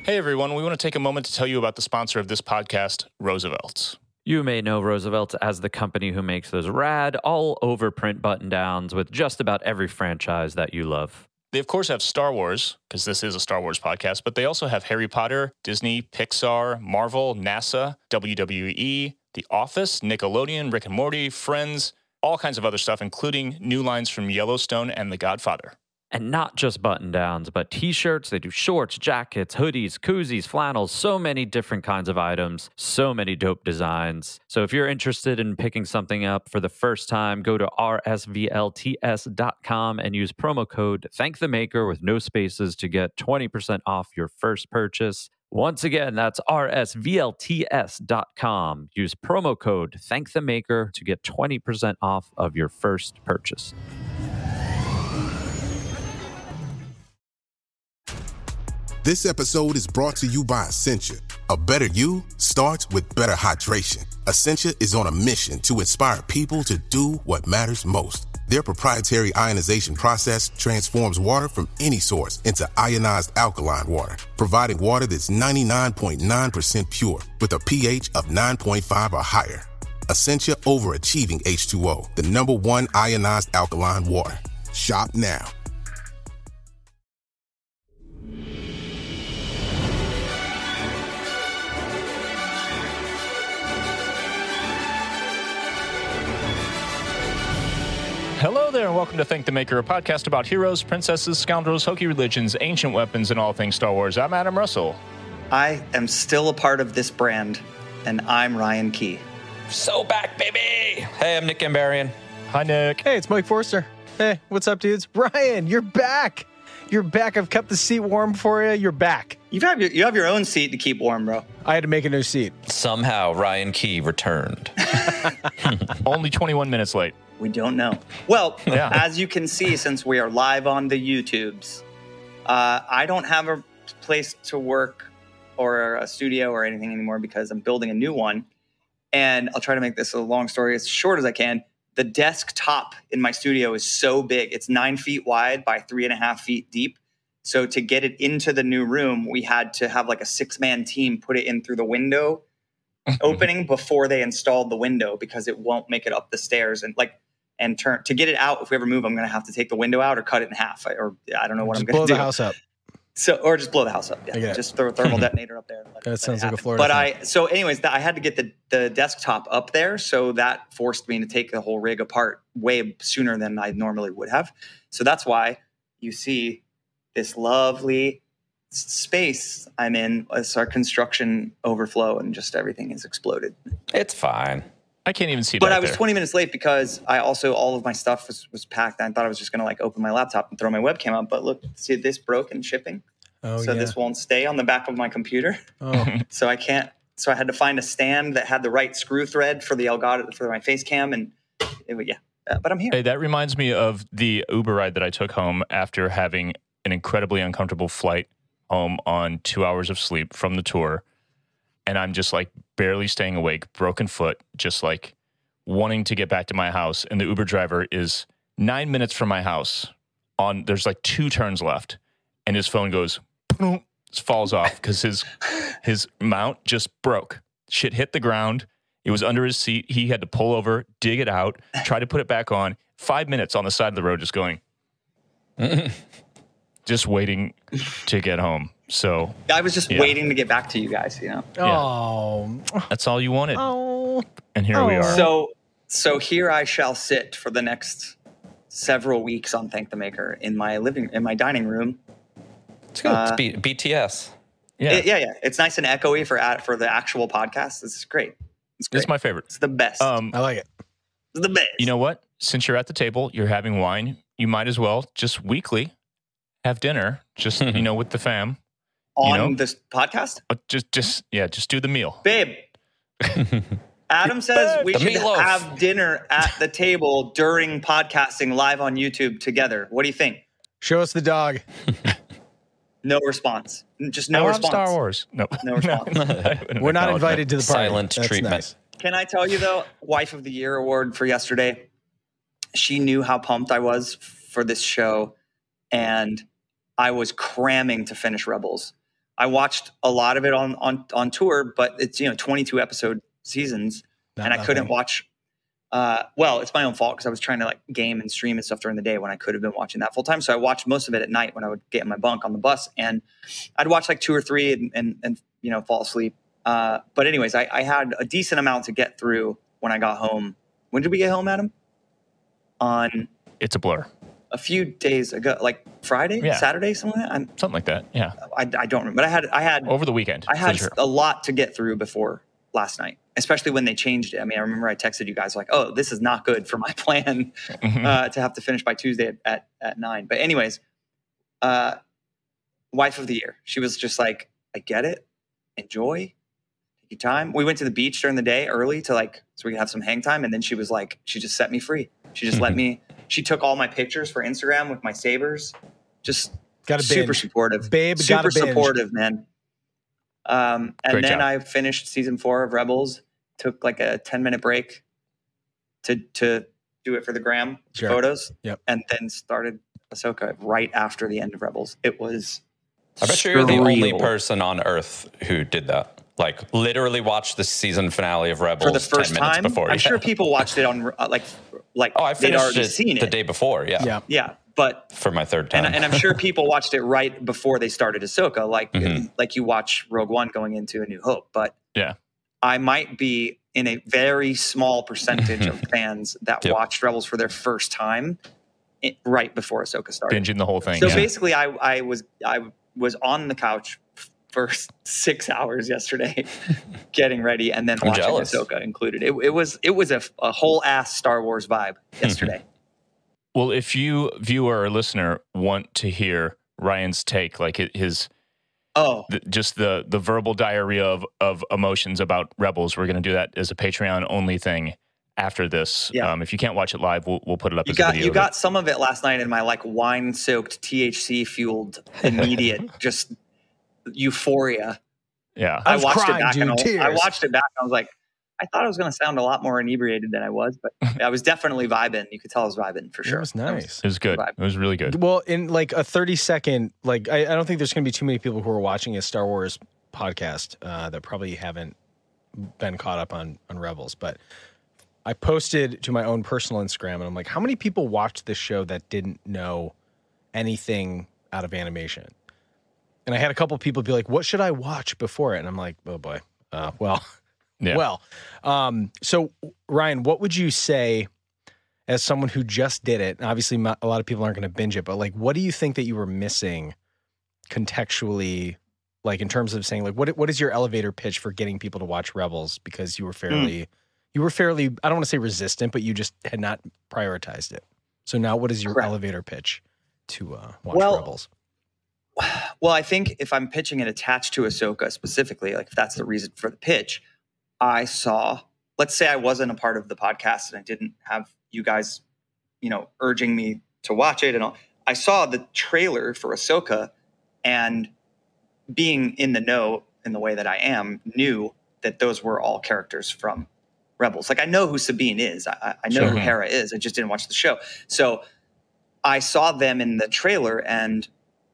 Hey everyone, we want to take a moment to tell you about the sponsor of this podcast, Roosevelt's. You may know Roosevelt as the company who makes those rad, all-over print button-downs with just about every franchise that you love. They, of course, have Star Wars, because this is a Star Wars podcast, but they also have Harry Potter, Disney, Pixar, Marvel, NASA, WWE, The Office, Nickelodeon, Rick and Morty, Friends, all kinds of other stuff, including new lines from Yellowstone and The Godfather. And not just button-downs, but t-shirts. They do shorts, jackets, hoodies, koozies, flannels, so many different kinds of items, so many dope designs. So if you're interested in picking something up for the first time, go to rsvlts.com and use promo code ThankTheMaker with no spaces to get 20% off your first purchase. Once again, that's rsvlts.com. Use promo code ThankTheMaker to get 20% off of your first purchase. This episode is brought to you by Essentia. A better you starts with better hydration. Essentia is on a mission to inspire people to do what matters most. Their proprietary ionization process transforms water from any source into ionized alkaline water, providing water that's 99.9% pure with a pH of 9.5 or higher. Essentia overachieving H2O, the #1 ionized alkaline water. Shop now. Hello there, and welcome to Thank the Maker, a podcast about heroes, princesses, scoundrels, hokey religions, ancient weapons, and all things Star Wars. I'm Adam Russell. I am still a part of this brand, and I'm Ryan Key. So back, baby! Hey, I'm Nick Gambarian. Hi, Nick. Hey, it's Mike Forster. Hey, what's up, dudes? Ryan, you're back. You're back. I've kept the seat warm for you. You're back. You have your own seat to keep warm, bro. I had to make a new seat. Somehow, Ryan Key returned. Only 21 minutes late. We don't know. Well, Yeah. As you can see, since we are live on the YouTubes, I don't have a place to work or a studio or anything anymore because I'm building a new one. And I'll try to make this a long story as short as I can. The desktop in my studio is so big. It's 9 feet wide by 3.5 feet deep. So to get it into the new room, we had to have like a 6-man team put it in through the window opening before they installed the window because it won't make it up the stairs and turn to get it out. If we ever move, I'm going to have to take the window out or cut it in half, or I don't know what I'm going to do. Blow the house up. So, or just blow the house up. Yeah, Yeah. Just throw a thermal detonator up there. And That sounds like a Florida But thing. I had to get the desktop up there, so that forced me to take the whole rig apart way sooner than I normally would have. So that's why you see this lovely space I'm in as our construction overflow and just everything has exploded. It's fine. I can't even see But back I was there. 20 minutes late because all of my stuff was packed. I thought I was just going to open my laptop and throw my webcam up. But look, see this broken shipping? Oh, So yeah. this won't stay on the back of my computer. Oh, So I can't. So I had to find a stand that had the right screw thread for the Elgato for my face cam. And but I'm here. Hey, that reminds me of the Uber ride that I took home after having an incredibly uncomfortable flight home on 2 hours of sleep from the tour. And I'm just like barely staying awake, broken foot, just like wanting to get back to my house. And the Uber driver is 9 minutes from my house. There's like 2 turns left. And his phone goes, boom, falls off because his mount just broke. Shit hit the ground. It was under his seat. He had to pull over, dig it out, try to put it back on. 5 minutes on the side of the road just going, just waiting to get home. So I was just waiting to get back to you guys. oh, that's all you wanted. oh. And here we are. So here I shall sit for the next several weeks on Thank the Maker in my dining room. It's good. It's BTS. Yeah, Yeah. It's nice and echoey for the actual podcast. It's great. It's great. this is my favorite. It's the best. I like it. It's the best. You know what? Since you're at the table, you're having wine, you might as well just weekly have dinner, just, with the fam. On this podcast? Just do the meal. Babe. Adam says we The should meatloaf. have dinner at the table during podcasting live on YouTube together. What do you think? Show us the dog. No response. Just no I love response. Star Wars. No, No response. We're not invited to the party. Silent That's treatment. nice. Can I tell you though, Wife of the Year award for yesterday, she knew how pumped I was for this show, and I was cramming to finish Rebels. I watched a lot of it on tour, but it's 22 episode seasons, and I couldn't watch. Well, it's my own fault because I was trying to like game and stream and stuff during the day when I could have been watching that full time. So I watched most of it at night when I would get in my bunk on the bus, and I'd watch like 2 or 3 and fall asleep. But anyways, I had a decent amount to get through when I got home. When did we get home, Adam? On It's a blur. a few days ago, like Friday, Saturday, something like that. Something like that. Yeah. I don't remember. But I had over the weekend. I had for sure. a lot to get through before last night, especially when they changed it. I mean, I remember I texted you guys like, "Oh, this is not good for my plan to have to finish by Tuesday at 9." But anyways, wife of the year. She was just like, "I get it. Enjoy. Take your time." We went to the beach during the day early so we could have some hang time, and then she was like, she just set me free. She just let me. She took all my pictures for Instagram with my sabers. Just super supportive, babe. Super supportive, man. And Great then job. I finished season 4 of Rebels. Took like a 10-minute break to do it for the gram photos. Yep. And then started Ahsoka right after the end of Rebels. It was. I bet you're the only person on Earth who did that. Like literally watched the season finale of Rebels For the first 10 minutes time. before. I'm sure people watched it on like Oh, I they'd finished already it seen the it. day before. Yeah. Yeah. But For my third time. and I'm sure people watched it right before they started Ahsoka, like you watch Rogue One going into A New Hope. But Yeah. I might be in a very small percentage of fans that watched Rebels for their first time right before Ahsoka started. Binging the whole thing. So yeah. basically, I was on the couch for 6 hours yesterday, getting ready, and then watching jealous. Ahsoka included. It was a whole ass Star Wars vibe yesterday. Well, if you, viewer or listener, want to hear Ryan's take, like his just the verbal diarrhea of emotions about Rebels, we're going to do that as a Patreon only thing after this. Yeah. If you can't watch it live, we'll put it up as a video. You got some of it last night in my like wine-soaked, THC-fueled, immediate just euphoria. Yeah. I was watched crying, it back dude, and tears. I watched it back and I was like, I thought I was going to sound a lot more inebriated than I was, but I was definitely vibing. You could tell I was vibing for sure. It was nice. It was good. Vibe. It was really good. Well, in like a 30-second, like I don't think there's going to be too many people who are watching a Star Wars podcast that probably haven't been caught up on Rebels. But I posted to my own personal Instagram, and I'm like, how many people watched this show that didn't know anything out of animation? And I had a couple people be like, what should I watch before it? And I'm like, oh boy, well. Yeah. Well, so Ryan, what would you say as someone who just did it? Obviously, a lot of people aren't going to binge it, but like, what do you think that you were missing contextually, like in terms of saying, like, what is your elevator pitch for getting people to watch Rebels? Because you were fairly, I don't want to say resistant, but you just had not prioritized it. So now, what is your elevator pitch to watch Rebels? Well, I think if I'm pitching it attached to Ahsoka specifically, like if that's the reason for the pitch, I saw, let's say I wasn't a part of the podcast and I didn't have you guys, urging me to watch it and all. I saw the trailer for Ahsoka, and being in the know in the way that I am, knew that those were all characters from Rebels. Like I know who Sabine is. I know who Hera is. I just didn't watch the show. So I saw them in the trailer and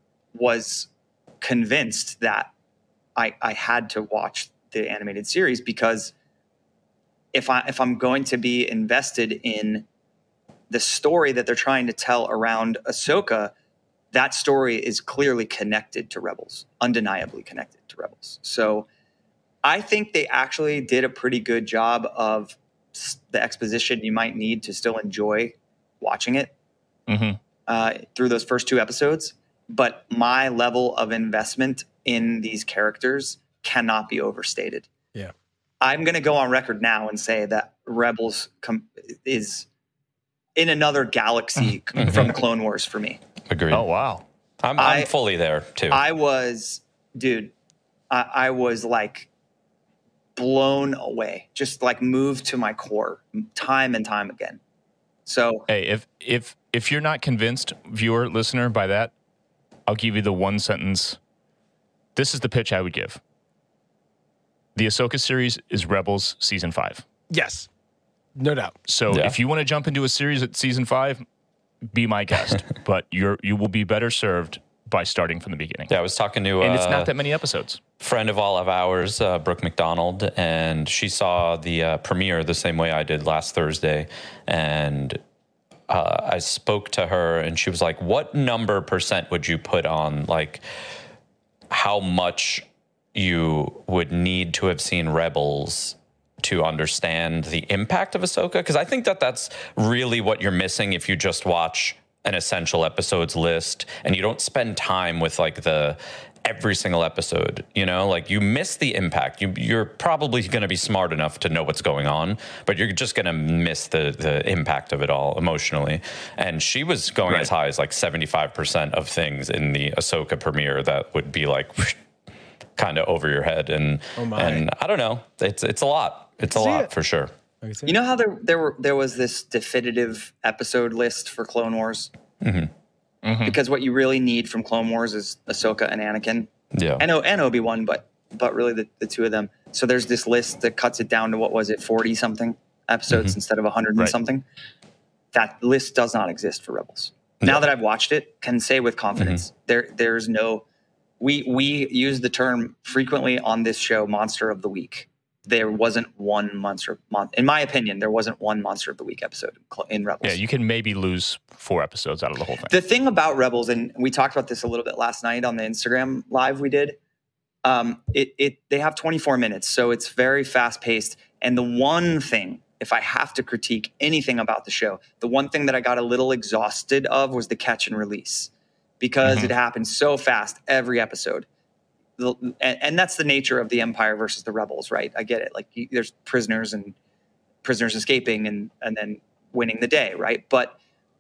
was convinced that I had to watch the animated series, because if I'm going to be invested in the story that they're trying to tell around Ahsoka, that story is clearly connected to Rebels, undeniably connected to Rebels. So I think they actually did a pretty good job of the exposition you might need to still enjoy watching it through those first 2 episodes. But my level of investment in these characters cannot be overstated. Yeah. I'm going to go on record now and say that Rebels is in another galaxy from the Clone Wars for me. Agreed. Oh, wow. I'm fully there too. I was like blown away, just like moved to my core time and time again. So hey, if you're not convinced, viewer, listener, by that, I'll give you the one sentence. This is the pitch I would give. The Ahsoka series is Rebels season 5. Yes, no doubt. So if you want to jump into a series at season 5, be my guest. But you will be better served by starting from the beginning. Yeah, I was talking to and it's not that many episodes. Friend of all of ours, Brooke McDonald, and she saw the premiere the same way I did last Thursday, and I spoke to her, and she was like, "What number % would you put on like how much you would need to have seen Rebels to understand the impact of Ahsoka?" Because I think that that's really what you're missing if you just watch an essential episodes list and you don't spend time with like every single episode, you know, like you miss the impact. You're probably going to be smart enough to know what's going on, but you're just going to miss the impact of it all emotionally. And she was going as high as like 75% of things in the Ahsoka premiere that would be like kind of over your head. And I don't know, it's a lot. It's a lot for sure. You know how there was this definitive episode list for Clone Wars? Mm-hmm. Mm-hmm. Because what you really need from Clone Wars is Ahsoka and Anakin. Yeah. And Obi-Wan, but really the two of them. So there's this list that cuts it down to, what was it, 40-something episodes instead of 100 and something. That list does not exist for Rebels. Yeah. Now that I've watched it, can say with confidence, there's no... We use the term frequently on this show, Monster of the Week. There wasn't one in my opinion, there wasn't one Monster of the Week episode in Rebels. Yeah, you can maybe lose 4 episodes out of the whole thing. The thing about Rebels, and we talked about this a little bit last night on the Instagram live we did, they have 24 minutes, so it's very fast paced. And the one thing, if I have to critique anything about the show, the one thing that I got a little exhausted of was the catch and release, because it happened so fast every episode. And that's the nature of the Empire versus the Rebels, right? I get it. Like there's prisoners escaping and then winning the day, right? But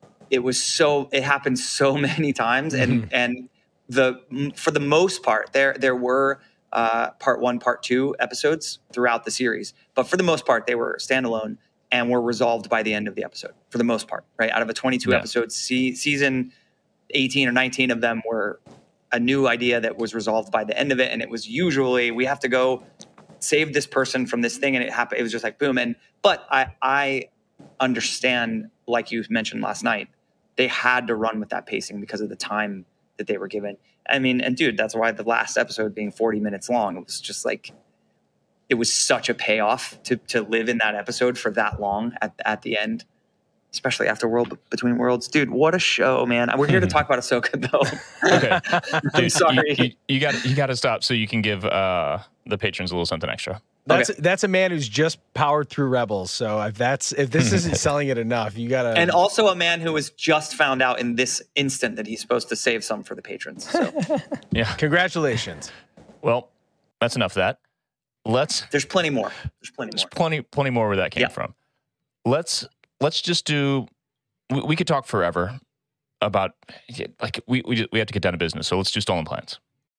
it happened so many times, and for the most part, there were part 1, part 2 episodes throughout the series, but for the most part, they were standalone and were resolved by the end of the episode. For the most part, right? Out of a 22 episode season, 18 or 19 of them were a new idea that was resolved by the end of it. And it was usually, we have to go save this person from this thing. And it happened. It was just like, boom. But I understand, like you mentioned last night, they had to run with that pacing because of the time that they were given. I mean, and dude, that's why the last episode being 40 minutes long, it was just like, it was such a payoff to live in that episode for that long at the end. Especially after World Between Worlds. Dude, what a show, man. We're here to talk about Ahsoka, though. Okay. I'm sorry. You got to stop so you can give the patrons a little something extra. That's a man who's just powered through Rebels. So if this isn't selling it enough, you got to... And also a man who was just found out in this instant that he's supposed to save some for the patrons. So. Yeah. Congratulations. Well, that's enough of that. There's plenty more. There's plenty more where that came from. Let's just do. We could talk forever about like we have to get down to business. So let's do Stolen Plans.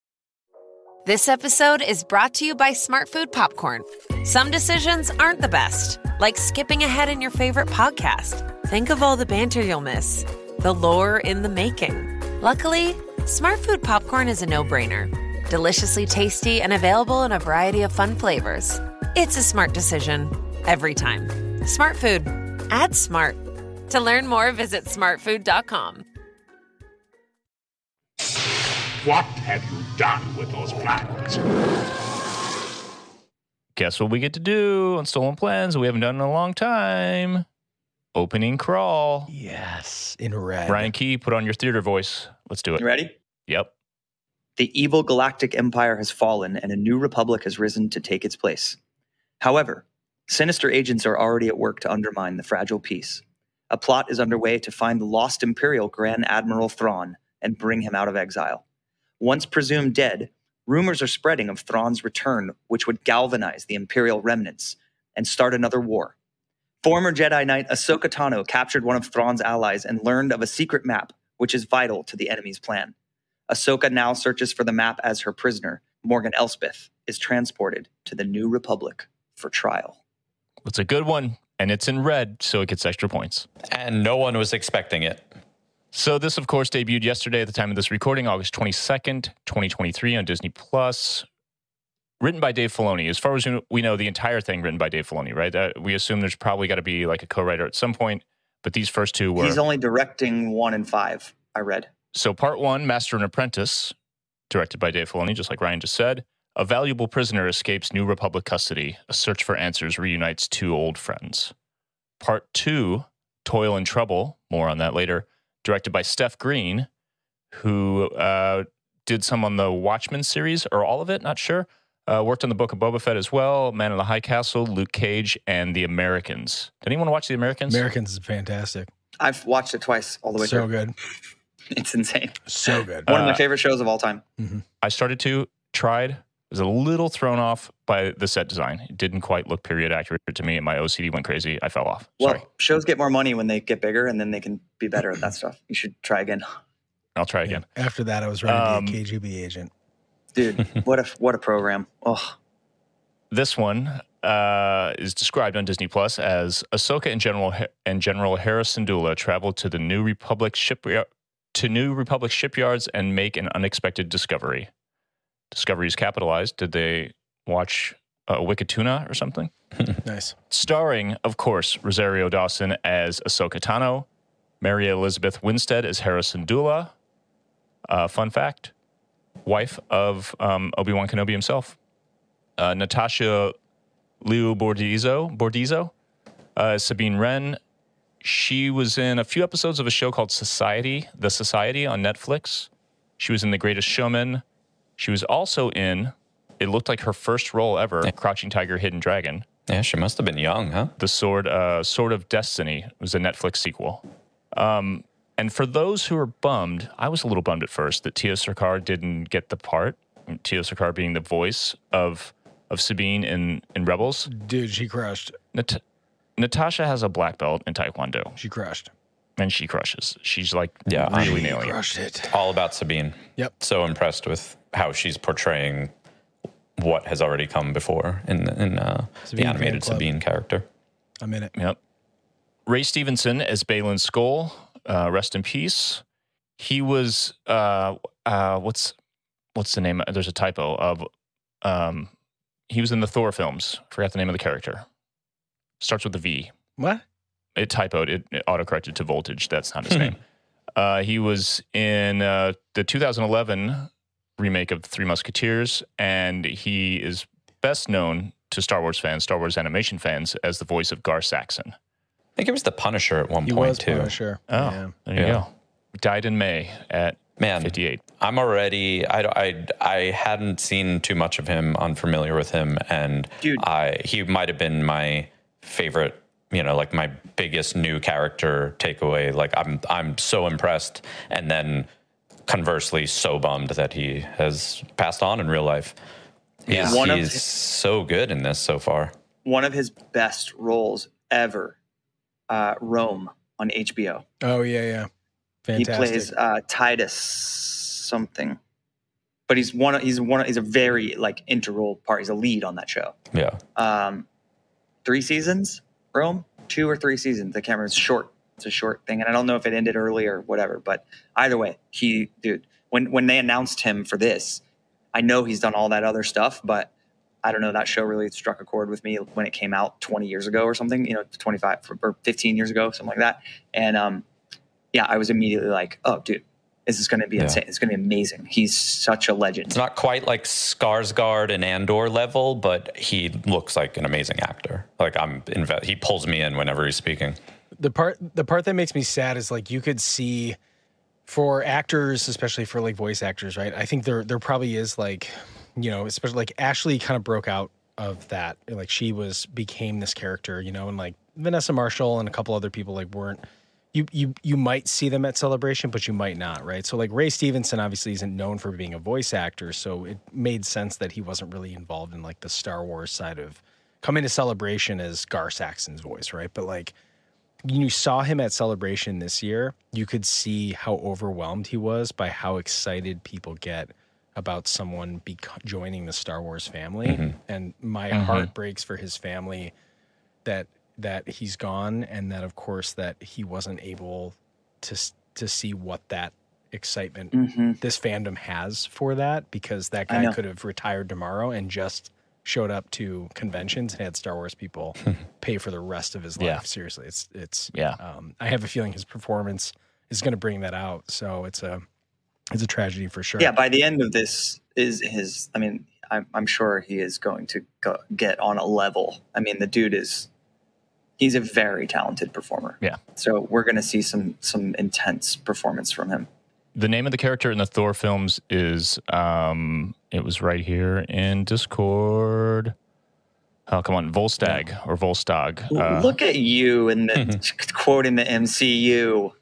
This episode is brought to you by Smart Food Popcorn. Some decisions aren't the best, like skipping ahead in your favorite podcast. Think of all the banter you'll miss, the lore in the making. Luckily, Smart Food Popcorn is a no-brainer. Deliciously tasty and available in a variety of fun flavors. It's a smart decision every time. Smart Food. Add smart. To learn more, visit smartfood.com. What have you done with those plans? Guess what we get to do on Stolen Plans we haven't done in a long time? Opening crawl. Yes, in red. Ryan Key, put on your theater voice. Let's do it. You ready? Yep. The evil galactic empire has fallen and a new republic has risen to take its place. However, sinister agents are already at work to undermine the fragile peace. A plot is underway to find the lost Imperial Grand Admiral Thrawn and bring him out of exile. Once presumed dead, rumors are spreading of Thrawn's return, which would galvanize the Imperial remnants and start another war. Former Jedi Knight Ahsoka Tano captured one of Thrawn's allies and learned of a secret map, which is vital to the enemy's plan. Ahsoka now searches for the map as her prisoner, Morgan Elspeth, is transported to the New Republic for trial. It's a good one, and it's in red, so it gets extra points. And no one was expecting it. So this, of course, debuted yesterday at the time of this recording, August 22nd, 2023 on Disney+. Written by Dave Filoni. As far as we know, the entire thing written by Dave Filoni, right? We assume there's probably got to be like a co-writer at some point, but these first two were... He's only directing 1 and 5, I read. So part 1, Master and Apprentice, directed by Dave Filoni, just like Ryan just said. A valuable prisoner escapes New Republic custody. A search for answers reunites 2 old friends. Part 2, Toil and Trouble, more on that later, directed by Steph Green, who did some on the Watchmen series, or all of it, not sure. Worked on the Book of Boba Fett as well, Man in the High Castle, Luke Cage, and The Americans. Did anyone watch The Americans? Americans is fantastic. I've watched it twice all the way So through. good. It's insane. So good. One of my favorite shows of all time. I started to, tried, was a little thrown off by the set design. It didn't quite look period accurate to me, and my OCD went crazy. I fell off. Sorry. Well, shows get more money when they get bigger, and then they can be better at that stuff. You should try again. I'll try again. After that, I was ready to be a KGB agent. Dude, what a program. Oh, This one is described on Disney Plus as Ahsoka and General Hera Syndulla travel to the New Republic shipyards and make an unexpected discovery. Discovery is capitalized. Did they watch Wicked Tuna or something? Nice. Starring, of course, Rosario Dawson as Ahsoka Tano, Mary Elizabeth Winstead as Hera Syndulla. Fun fact, wife of Obi-Wan Kenobi himself. Natasha Liu Bordizzo, Sabine Wren. She was in a few episodes of a show called The Society on Netflix. She was in The Greatest Showman. She was also in, it looked like her first role ever, Crouching Tiger, Hidden Dragon. Yeah, she must have been young, huh? The Sword of Destiny was a Netflix sequel. And for those who are bummed, I was a little bummed at first that Tia Sircar didn't get the part. Tia Sircar being the voice of Sabine in Rebels. Dude, she crushed. Natasha has a black belt in Taekwondo. She crushed. And she crushes. She's like Yeah, really nailing it. Crushed it. All about Sabine. Yep. So impressed with how she's portraying what has already come before in the Sabine animated fan club. Sabine character. I'm in it. Yep. Ray Stevenson as Balin Skoll. Rest in peace. He was what's the name? There's a typo of he was in the Thor films. Forgot the name of the character. Starts with a V. What? It typoed. It autocorrected to Voltage. That's not his name. He was in the 2011 remake of The Three Musketeers, and he is best known to Star Wars fans, Star Wars animation fans, as the voice of Gar Saxon. I think it was the Punisher at one He point was too. Punisher. Oh, Yeah. there you go. Died in May at Man, 58. I'm already. I hadn't seen too much of him. Unfamiliar with him, and Dude. he might have been my favorite. Like my biggest new character takeaway. Like I'm so impressed, and then conversely, so bummed that he has passed on in real life. He's so good in this so far. one of his best roles ever. Rome on HBO. Oh, yeah. Fantastic. He plays Titus something, but he's a very like integral part. He's a lead on that show. Yeah. 3 seasons, Rome, 2 or 3 seasons. I can't remember. It's short. It's a short thing, and I don't know if it ended early or whatever. But either way, when they announced him for this, I know he's done all that other stuff, but I don't know. That show really struck a chord with me when it came out 20 years ago or something. 25 or 15 years ago, something like that. And I was immediately like, oh, dude, this is going to be insane. It's going to be amazing. He's such a legend. It's not quite like Skarsgård and Andor level, but he looks like an amazing actor. Like he pulls me in whenever he's speaking. The part that makes me sad is like you could see for actors, especially for like voice actors, right? I think there probably is like, especially like Ashley kind of broke out of that. Like she became this character, and like Vanessa Marshall and a couple other people like weren't. You might see them at Celebration, but you might not, right? So like Ray Stevenson obviously isn't known for being a voice actor, so it made sense that he wasn't really involved in like the Star Wars side of coming to Celebration as Gar Saxon's voice, right? But like you saw him at Celebration this year, you could see how overwhelmed he was by how excited people get about someone joining the Star Wars family. Mm-hmm. And my heart breaks for his family that he's gone, and that of course that he wasn't able to see what that excitement this fandom has for that, because that guy could have retired tomorrow and just showed up to conventions and had Star Wars people pay for the rest of his life. Yeah. Seriously, it's I have a feeling his performance is going to bring that out. So it's It's a tragedy for sure. Yeah, by the end of this is his. I mean, I'm sure he is going to get on a level. I mean, the dude he's a very talented performer. Yeah. So we're going to see some intense performance from him. The name of the character in the Thor films is, it was right here in Discord. Oh, come on. Volstagg or Volstagg. Look at you in the quoting the MCU.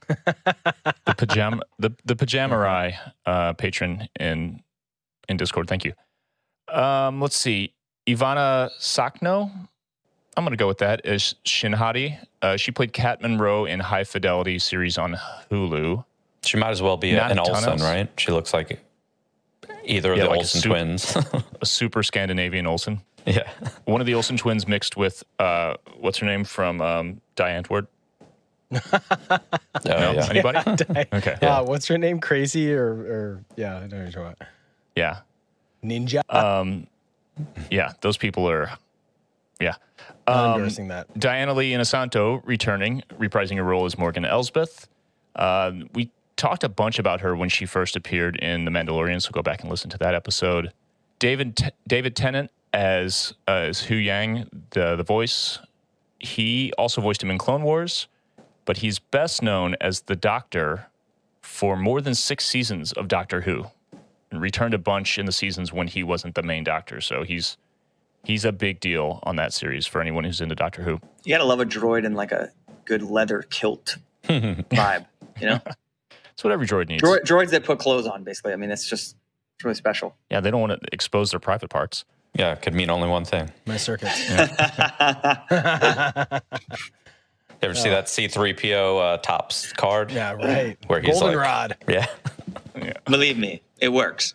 The Pajamarai patron in Discord. Thank you. Let's see. Ivana Sakno. I'm going to go with that as Shinhati. She played Kat Monroe in High Fidelity series on Hulu. She might as well be Not an a ton Olsen, else. right? She looks like either of the like Olsen twins. A super Scandinavian Olsen. Yeah. One of the Olsen twins mixed with, what's her name from Die Antwoord? Oh, yeah. Anybody? Okay. What's her name? Crazy or yeah, I know what you're talking about. Yeah. Ninja. Yeah, those people are, yeah. Not endorsing that. Diana Lee Inosanto returning, reprising her role as Morgan Elsbeth. We talked a bunch about her when she first appeared in The Mandalorian, so go back and listen to that episode. David Tennant as Hu Yang, the voice. He also voiced him in Clone Wars, but he's best known as the Doctor for more than 6 seasons of Doctor Who, and returned a bunch in the seasons when he wasn't the main Doctor. So he's a big deal on that series for anyone who's into Doctor Who. You gotta love a droid in like a good leather kilt vibe, you know? It's what every droid needs. Droids that put clothes on, basically. I mean, it's really special. Yeah, they don't want to expose their private parts. Yeah, it could mean only one thing. My circuits. You ever see that C-3PO Topps card? Yeah, right. Where he's Goldenrod. Yeah. Believe me, it works.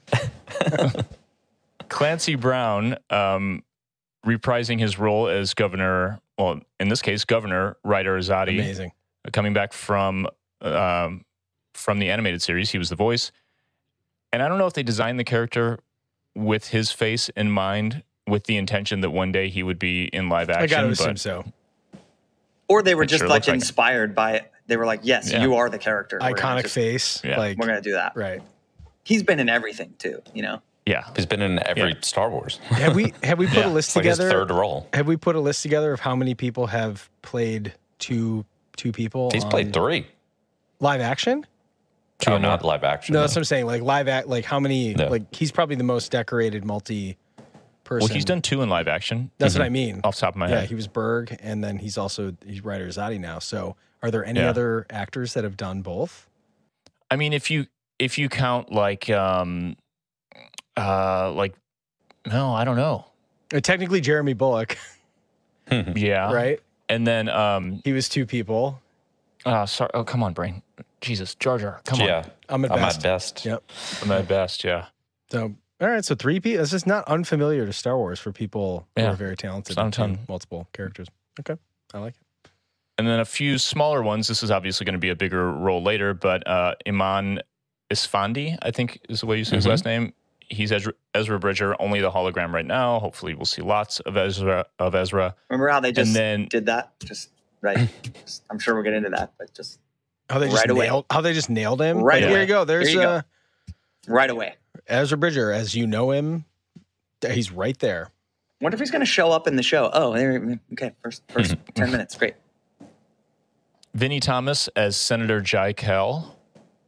Clancy Brown reprising his role as Governor, well, in this case, Governor Ryder Azadi. Amazing. Coming back from the animated series. He was the voice. And I don't know if they designed the character with his face in mind, with the intention that one day he would be in live action. I gotta assume so. Or they were It just sure like looks like it. inspired by it. They were like, yes, Yeah. you are the character. We're gonna Iconic just- face. Yeah. Like, We're going to do that. right. He's been in everything too, you know? Yeah. He's been in every Yeah. Star Wars. Have we put Yeah. a list It's like his together? third role. Have we put a list together of how many people have played two people? He's played 3. live action. Oh, not live action. No, that's what I'm saying. Like like how many? No. Like he's probably the most decorated person. Well, he's done 2 in live action. That's what I mean. Off the top of my Yeah, head. he was Berg, and then he's Ryder Azadi now. So, are there any Yeah. other actors that have done both? I mean, if you count like no, I don't know. Technically, Jeremy Bulloch, Yeah. right? And then He was 2 people. sorry. Oh, come on, brain. Jesus, Jar Jar. Come on. Yeah. I'm at best. Yep. I'm at best. Yeah. So, all right. So 3 people. This is not unfamiliar to Star Wars for people who Yeah. are very talented. It's not a and ton. do multiple characters. Okay, I like it. And then a few smaller ones. This is obviously going to be a bigger role later, but Iman Isfandi, I think is the way you say his last name. He's Ezra Bridger, only the hologram right now. Hopefully we'll see lots of Ezra. Remember how they just then- did that? Just right. I'm sure we'll get into that, but just How they just Right away. nailed him. Right Like, away. Here you go. There's Here you go. right away. Ezra Bridger, as you know him. He's right there. Wonder if he's going to show up in the show. Oh, okay. First 10 minutes. Great. Vinnie Thomas as Senator Jai Kell.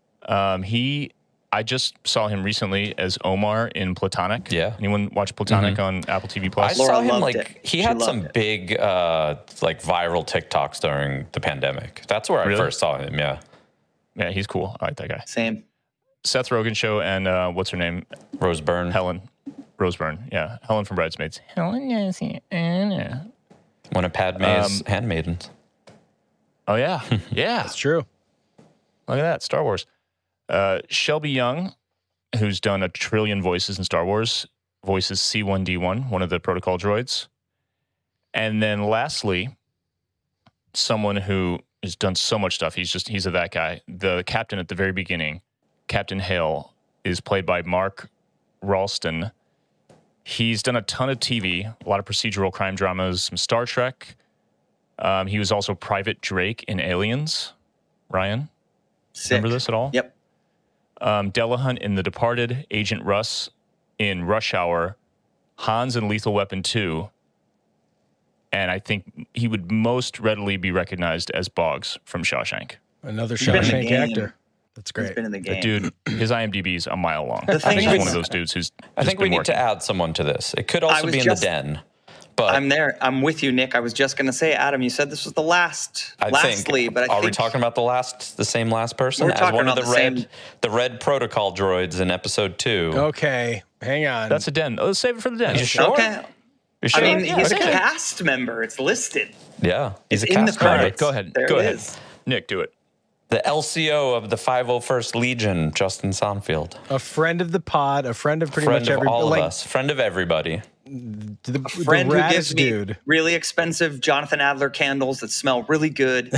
I just saw him recently as Omar in Platonic. Yeah. Anyone watch Platonic on Apple TV I Plus? Laura saw him loved like it. he She had loved some it. big like viral TikToks during the pandemic. That's where I Really? first saw him. Yeah, Yeah, he's cool. I like that guy. Same. Seth Rogen show and what's her name? Rose Byrne. Helen Roseburn. Yeah, Helen from Bridesmaids. Helen, yes, Anna. One of Padme's handmaidens. Oh yeah, yeah. It's true. Look at that, Star Wars. Shelby Young, who's done a trillion voices in Star Wars, voices C1D1, one of the protocol droids. And then lastly, someone who has done so much stuff. He's that guy. The captain at the very beginning, Captain Hale, is played by Mark Ralston. He's done a ton of TV, a lot of procedural crime dramas, some Star Trek. He was also Private Drake in Aliens. Ryan? Sick. Remember this at all? Yep. Delahunt in The Departed, Agent Russ in Rush Hour, Hans in Lethal Weapon 2, and I think he would most readily be recognized as Boggs from Shawshank. Another He's been in the Shawshank game. actor. That's He's great. been in the game. Dude, his IMDb is a mile long. The I thing think he's is- one of those dudes who's I just think we been need working. to add someone to this. It could I also was be in just- the den. But I'm there. I'm with you, Nick. I was just going to say, Adam, you said this was the lastly, but I are think we talking about the same last person We're as talking one of about the red protocol droids in episode 2? Okay, hang on. That's a den. Let's save it for the den. You sure? Okay. You sure? I mean, Yeah, he's okay. a cast member. It's listed. Yeah, he's It's a in the cast member. credits. Go ahead. There Go it ahead. is. Nick, do it. The LCO of the 501st Legion, Justin Sonfield. A friend of the pod, a friend of pretty Friend much of every, all like, of us. Friend of everybody. The Friend who gives raddest me dude. really expensive Jonathan Adler candles that smell really good.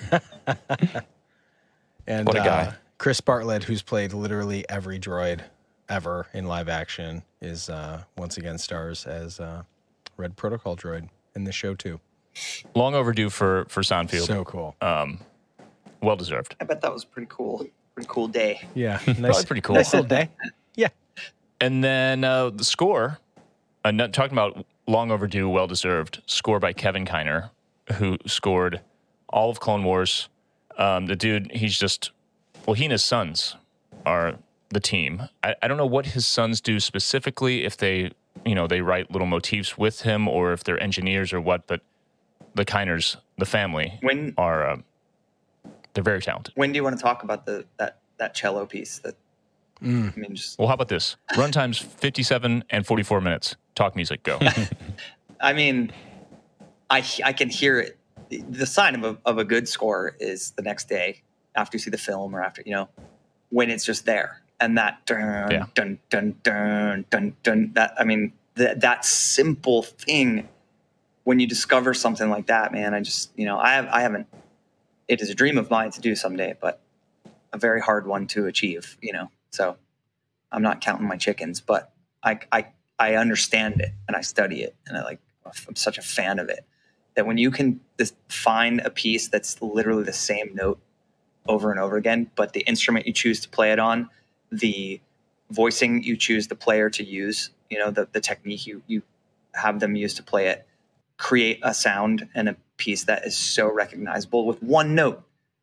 And What a guy. Chris Bartlett, who's played literally every droid ever in live action, is once again stars as Red Protocol droid in the show too. Long overdue for Soundfield. So cool. Well deserved. I bet that was pretty cool. Pretty cool day. Yeah, nice, pretty cool. Nice little day. Yeah. And then the score, talking about long overdue, well deserved score by Kevin Kiner, who scored all of Clone Wars. The dude, he and his sons are the team. I don't know what his sons do specifically, if they write little motifs with him or if they're engineers or what, but the Kiners, the family, are they're very talented. When do you want to talk about that cello piece? I mean, just Well, how about this? Runtime's 57 and 44 minutes. Talk music, go. I mean, I can hear it. The sign of a good score is the next day after you see the film or after, when it's just there. And that dun, Yeah. dun, dun, dun, dun, dun, that simple thing, when you discover something like that, man, I just, I haven't, it is a dream of mine to do someday, but a very hard one to achieve, so I'm not counting my chickens, but I understand it and I study it. And I'm such a fan of it that when you can just find a piece that's literally the same note over and over again, but the instrument you choose to play it on, the voicing you choose the player to use, the technique you have them use to play it, create a sound and a piece that is so recognizable with one note,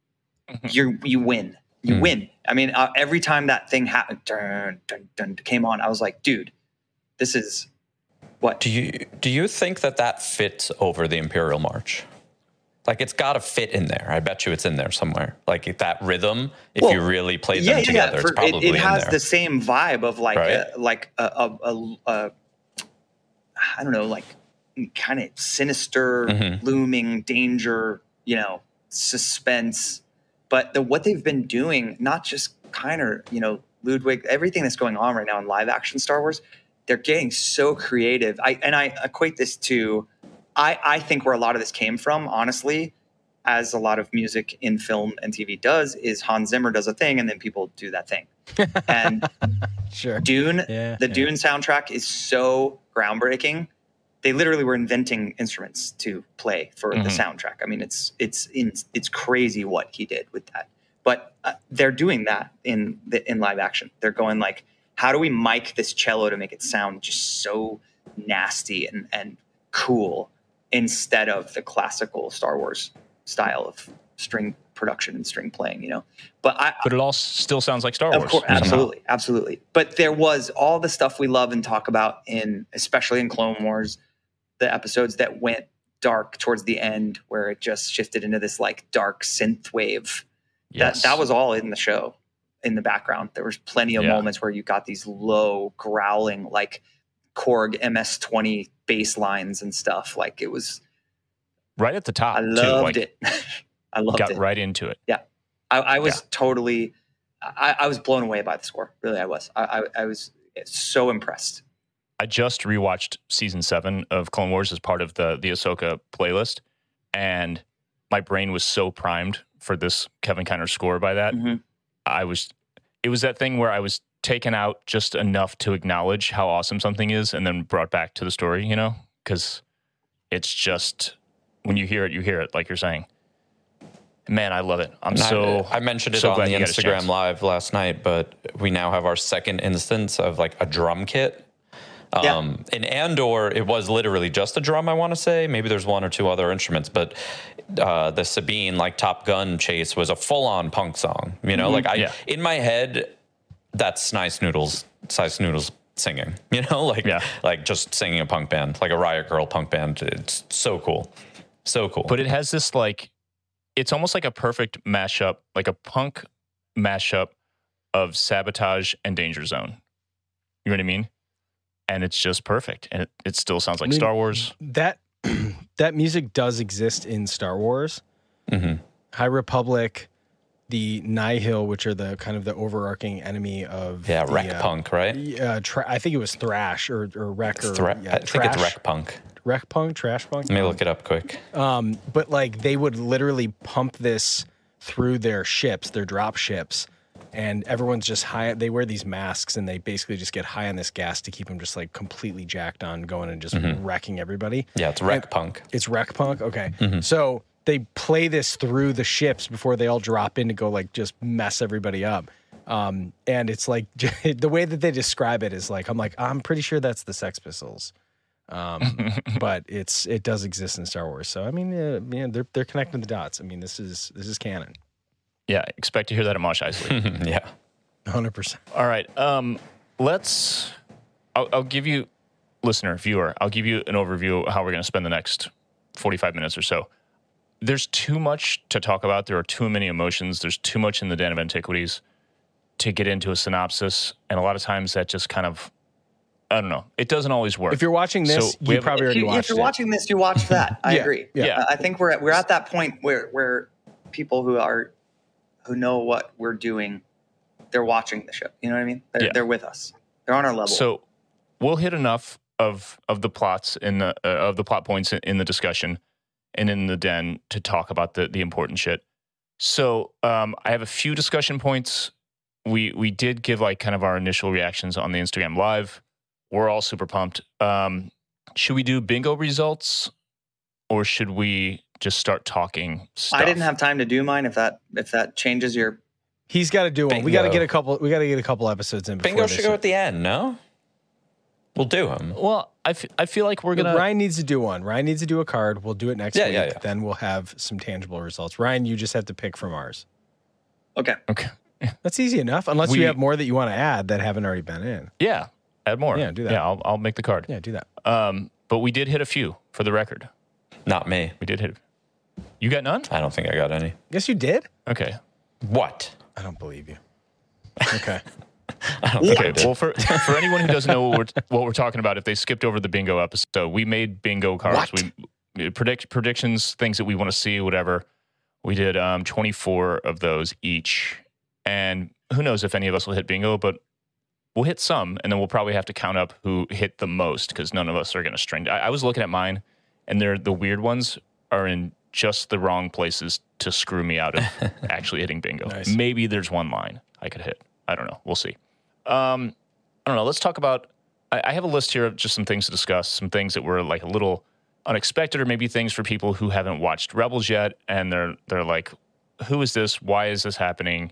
you win. You win. I mean, every time that thing happened, dun, dun, dun, came on, I was like, dude, this is what? Do you think that fits over the Imperial March? Like, it's got to fit in there. I bet you it's in there somewhere. Like that rhythm, if you really play them together, it's probably it has in there. the same vibe of like Right? I don't know, like kind of sinister, looming danger, suspense. But what they've been doing, not just Kiner, Ludwig, everything that's going on right now in live action Star Wars, they're getting so creative. I equate this to, I think where a lot of this came from, honestly, as a lot of music in film and TV does, is Hans Zimmer does a thing and then people do that thing. And Sure. Dune, Yeah, the Dune soundtrack is so groundbreaking. They literally were inventing instruments to play for the soundtrack. I mean, it's crazy what he did with that. But they're doing that in live action. They're going like, how do we mic this cello to make it sound just so nasty and cool instead of the classical Star Wars style of string production and string playing, But But it all still sounds like Star of Wars. course, absolutely. But there was all the stuff we love and talk about especially in Clone Wars, the episodes that went dark towards the end, where it just shifted into this like dark synth wave. Yes. That was all in the show, in the background. There was plenty of moments where you got these low growling, like Korg MS-20 bass lines and stuff. Like it was right at the top. I loved too. it. I loved got it. right into it. Yeah. I was totally, I was blown away by the score. Really, I was. I was so impressed. I just rewatched season 7 of Clone Wars as part of the Ahsoka playlist, and my brain was so primed for this Kevin Kiner score by that. It was that thing where I was taken out just enough to acknowledge how awesome something is and then brought back to the story, because it's just, when you hear it, like you're saying. Man, I love it. I mentioned it so on glad the you got a Instagram chance. Live last night, but we now have our second instance of like a drum kit. In Andor, it was literally just a drum, I want to say. Maybe there's one or two other instruments, but the Sabine, like Top Gun chase, was a full-on punk song. You know, in my head, that's Size Noodles singing. You know, like just singing a punk band, like a Riot Grrrl punk band. It's so cool. So cool. But it has this like, it's almost like a perfect mashup, like a punk mashup of Sabotage and Danger Zone. You know what I mean? And it's just perfect. And it still sounds like Star Wars. That music does exist in Star Wars. Mm-hmm. High Republic, the Nihil, which are the kind of the overarching enemy of Wreck Punk, right? I think it was Thrash or Wreck or I think it's Wreck Punk. Wreck Punk, Trash Punk. Let me look it up quick. But like they would literally pump this through their ships, their drop ships, and everyone's just high. They wear these masks and they basically just get high on this gas to keep them just like completely jacked on going and just wrecking everybody. Yeah, it's Wreck Punk. It's Wreck Punk. Okay. So they play this through the ships before they all drop in to go like just mess everybody up. And it's like the way that they describe it is like, I'm pretty sure that's the Sex Pistols. But it does exist in Star Wars. So I mean, they're connecting the dots. I mean, this is canon. Yeah, expect to hear that at Mosh Isley. Yeah, 100%. All right, I'll give you, listener, viewer, I'll give you an overview of how we're going to spend the next 45 minutes or so. There's too much to talk about. There are too many emotions. There's too much in the Den of Antiquities to get into a synopsis, and a lot of times that just kind of, I don't know. It doesn't always work. If you're watching this, So you probably already watched it. If you're watching this, you watch that. I agree. Yeah. I think we're at that point where people who know what we're doing, they're watching the show. You know what I mean? They're with us. They're on our level. So we'll hit enough of the plots of the plot points in the discussion and in the den to talk about the important shit. So I have a few discussion points. We did give like kind of our initial reactions on the Instagram Live. We're all super pumped. Should we do bingo results, or should we just start talking stuff? I didn't have time to do mine. If that changes your, He's got to do one. Bingo. We got to get a couple episodes in. Bingo should go at the end. No, we'll do them. Well, I feel like we're gonna. Ryan needs to do one. Ryan needs to do a card. We'll do it next week. Yeah. Then we'll have some tangible results. Ryan, you just have to pick from ours. okay. That's easy enough. Unless you have more that you want to add that haven't already been in. Yeah, add more. Yeah, do that. Yeah, I'll make the card. Yeah, do that. But we did hit a few for the record. Not me. We did hit. You got none? I don't think I got any. Yes, you did. Okay. What? I don't believe you. Okay. I don't think I Okay. did. Well, for anyone who doesn't know what we're talking about, if they skipped over the bingo episode, we made bingo cards. What? We predictions, things that we want to see, whatever. We did 24 of those each, and who knows if any of us will hit bingo, but we'll hit some, and then we'll probably have to count up who hit the most because none of us are going to string. I was looking at mine, and the weird ones are in just the wrong places to screw me out of actually hitting bingo. Nice. Maybe there's one line I could hit. I don't know. We'll see. I don't know. Let's talk about. I have a list here of just some things to discuss, some things that were like a little unexpected, or maybe things for people who haven't watched Rebels yet, and they're like, "Who is this? Why is this happening?"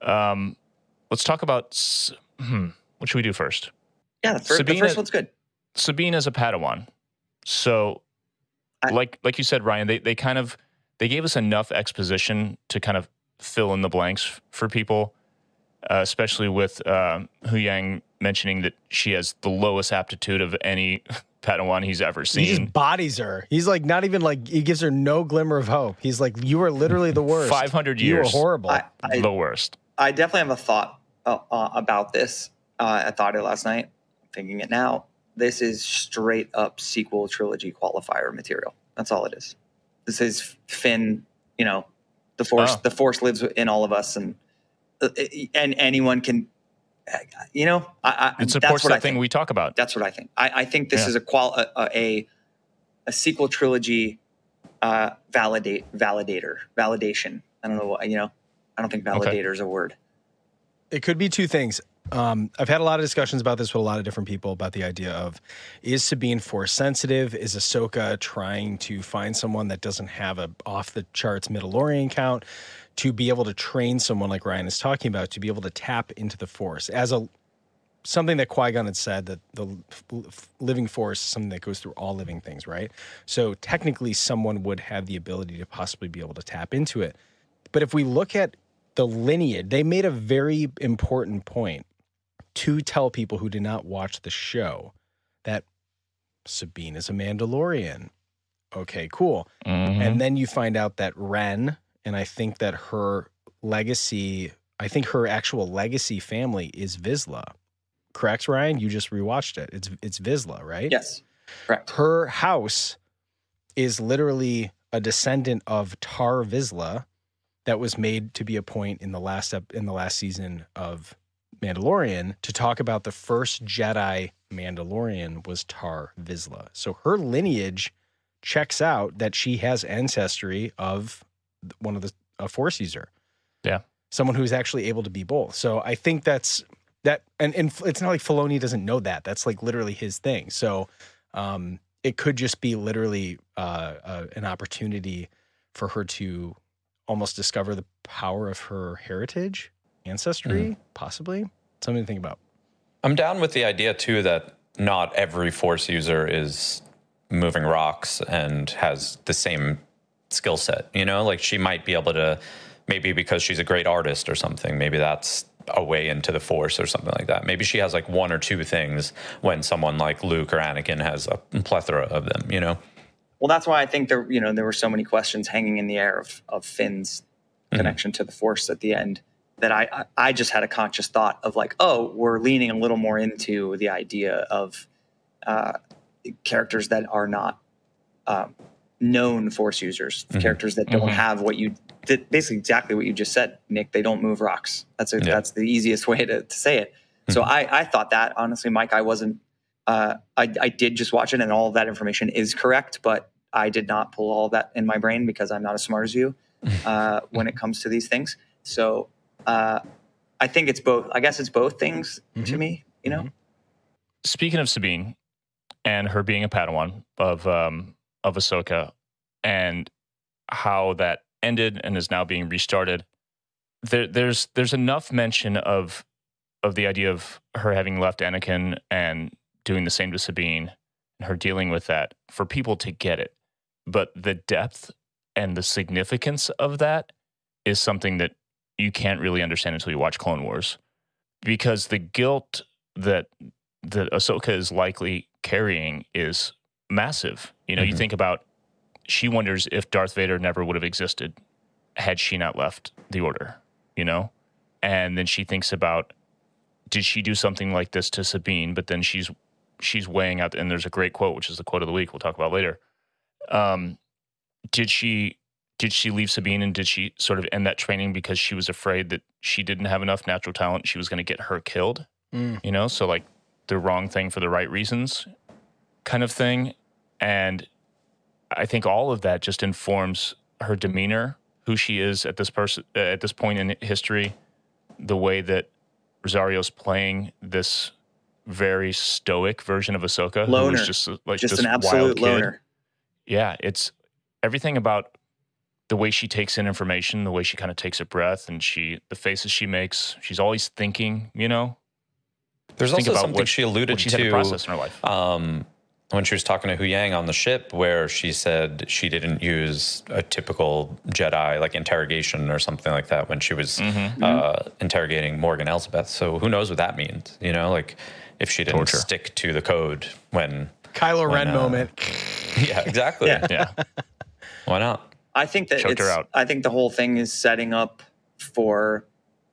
Let's talk about. What should we do first? Yeah, the first one's good. Sabine as a Padawan. So, like you said, Ryan, they gave us enough exposition to kind of fill in the blanks for people, especially with Hu Yang mentioning that she has the lowest aptitude of any Padawan he's ever seen. He just bodies her. He's like not even like he gives her no glimmer of hope. He's like, you are literally the worst. 500 You years. are horrible. The worst. I definitely have a thought about this. I thought it last night. Thinking it now. This is straight up sequel trilogy qualifier material. That's all it is. This is Finn. You know, the Force. The Force lives in all of us, and anyone can. You know, It supports that thing we talk about. That's what I think. I think this is a sequel trilogy validation. I don't know. I don't think validator is a word. It could be two things. I've had a lot of discussions about this with a lot of different people about the idea of, is Sabine force sensitive? Is Ahsoka trying to find someone that doesn't have a off the charts Mandalorian count to be able to train someone like Ryan is talking about, to be able to tap into the force as something that Qui-Gon had said, that the living force is something that goes through all living things, right? So technically someone would have the ability to possibly be able to tap into it. But if we look at the lineage, they made a very important point to tell people who did not watch the show that Sabine is a Mandalorian. Okay, cool. Mm-hmm. And then you find out that Ren, and I think that her actual legacy family is Vizsla. Correct, Ryan? You just rewatched it. It's Vizsla, right? Yes, correct. Her house is literally a descendant of Tar Vizsla that was made to be a point in the last season of Mandalorian to talk about the first Jedi Mandalorian was Tar Vizsla. So her lineage checks out that she has ancestry of one of a Force user. Yeah. Someone who's actually able to be both. So I think that's that. And it's not like Filoni doesn't know that. That's like literally his thing. So it could just be literally an opportunity for her to almost discover the power of her heritage, ancestry, possibly. Something to think about. I'm down with the idea, too, that not every Force user is moving rocks and has the same skill set. You know, like she might be able to, maybe because she's a great artist or something, maybe that's a way into the Force or something like that. Maybe she has like one or two things when someone like Luke or Anakin has a plethora of them, you know? Well, that's why I think there were so many questions hanging in the air of Finn's connection to the Force at the end, that I just had a conscious thought of like, oh, we're leaning a little more into the idea of characters that are not known Force users, characters that don't have basically exactly what you just said, Nick. They don't move rocks. That's the easiest way to say it. So I thought that, honestly, Mike, I wasn't. I did just watch it, and all of that information is correct, but I did not pull all of that in my brain because I'm not as smart as you when it comes to these things. So I think it's both. I guess it's both things to me, you know? Speaking of Sabine and her being a Padawan of Ahsoka and how that ended and is now being restarted, there's enough mention of the idea of her having left Anakin and doing the same to Sabine and her dealing with that for people to get it. But the depth and the significance of that is something that you can't really understand until you watch Clone Wars, because the guilt that Ahsoka is likely carrying is massive. You know, you think about, she wonders if Darth Vader never would have existed had she not left the Order, you know? And then she thinks about, did she do something like this to Sabine? But then she's weighing out, and there's a great quote, which is the quote of the week we'll talk about later. Did she leave Sabine, and did she sort of end that training because she was afraid that she didn't have enough natural talent, she was going to get her killed? You know, so like the wrong thing for the right reasons kind of thing. And I think all of that just informs her demeanor, who she is at this point in history, the way that Rosario's playing this very stoic version of Ahsoka, Loner. who is just like Just this an absolute wild kid. loner. Yeah, it's everything about the way she takes in information, the way she kind of takes a breath, and the faces she makes. She's always thinking, you know. There's Think also about something she alluded what she's had to to process in her life. when she was talking to Hu Yang on the ship, where she said she didn't use a typical Jedi like interrogation or something like that when she was interrogating Morgan Elsbeth. So who knows what that means? You know, like if she didn't stick to the code when Kylo Ren moment. Yeah, exactly. Yeah. Why not? I think that Choked her out. I think the whole thing is setting up for.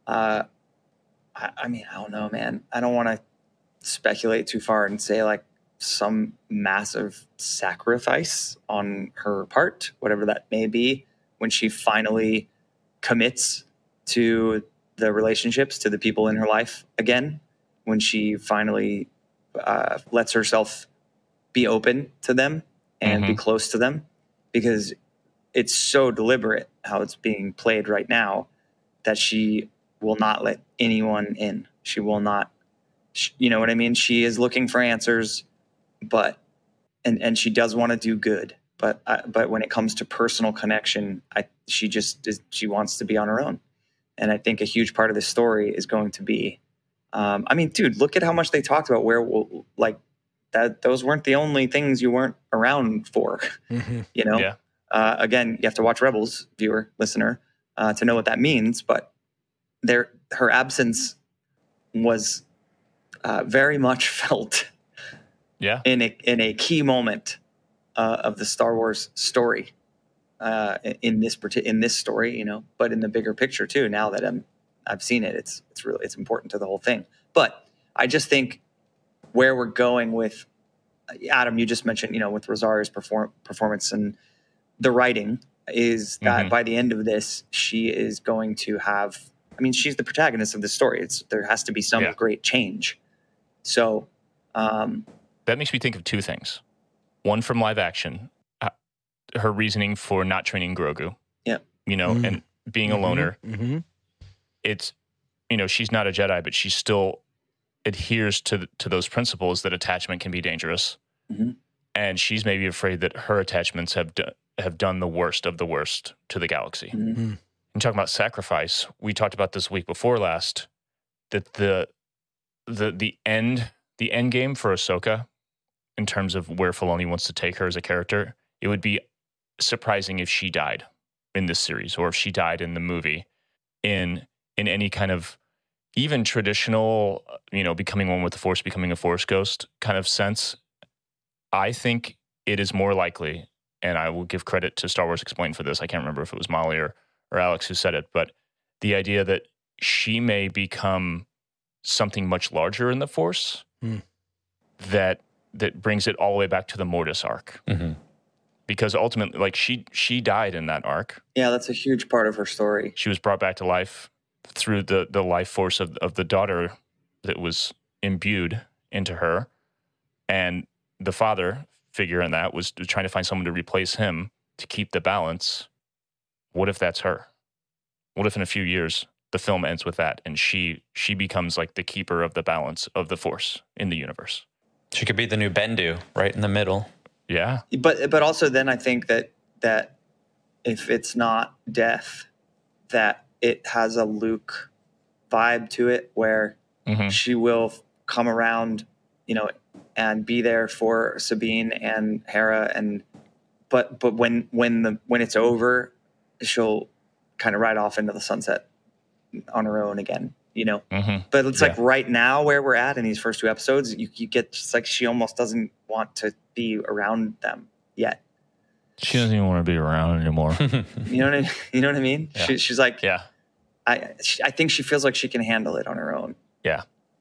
I mean, I don't know, man. I don't want to speculate too far and say like some massive sacrifice on her part, whatever that may be, when she finally commits to the relationships, to the people in her life again, when she finally lets herself be open to them and be close to them, because it's so deliberate how it's being played right now that she will not let anyone in. She will not, you know what I mean? She is looking for answers, but, and she does want to do good. But when it comes to personal connection, she wants to be on her own. And I think a huge part of this story is going to be, I mean, dude, look at how much they talked about that. Those weren't the only things you weren't around for, you know? Yeah. Again, you have to watch Rebels, viewer, listener, to know what that means. But her absence was very much felt in a key moment of the Star Wars story in this story, you know, but in the bigger picture too. Now that I've seen it, it's important to the whole thing. But I just think where we're going with Adam, you just mentioned, you know, with Rosario's performance and the writing is that by the end of this, she is going to have. I mean, she's the protagonist of the story. There has to be some great change. So that makes me think of two things. One from live action, her reasoning for not training Grogu. Yeah. You know, and being a loner. Mm-hmm. It's, you know, she's not a Jedi, but she still adheres to those principles that attachment can be dangerous. Mm-hmm. And she's maybe afraid that her attachments have done the worst of the worst to the galaxy. Mm-hmm. And talking about sacrifice, we talked about this week before last, that the end game for Ahsoka, in terms of where Filoni wants to take her as a character, it would be surprising if she died in this series, or if she died in the movie, in any kind of even traditional, you know, becoming one with the Force, becoming a Force ghost kind of sense. I think it is more likely, and I will give credit to Star Wars Explained for this. I can't remember if it was Molly or Alex who said it, but the idea that she may become something much larger in the Force that brings it all the way back to the Mortis arc. Mm-hmm. Because ultimately, like, she died in that arc. Yeah, that's a huge part of her story. She was brought back to life through the life force of the daughter that was imbued into her. And the father figure in that was trying to find someone to replace him to keep the balance. What if that's her? What if in a few years the film ends with that and she becomes like the keeper of the balance of the Force in the universe? She could be the new Bendu, right in the middle. Yeah. But also then I think that if it's not death, that it has a Luke vibe to it where she will come around, you know, and be there for Sabine and Hera, but when it's over, she'll kind of ride off into the sunset on her own again, you know. But it's like right now where we're at in these first two episodes, you get just like she almost doesn't want to be around them yet. She doesn't even want to be around anymore. You know what I mean? Yeah. She's like, I think she feels like she can handle it on her own. Yeah.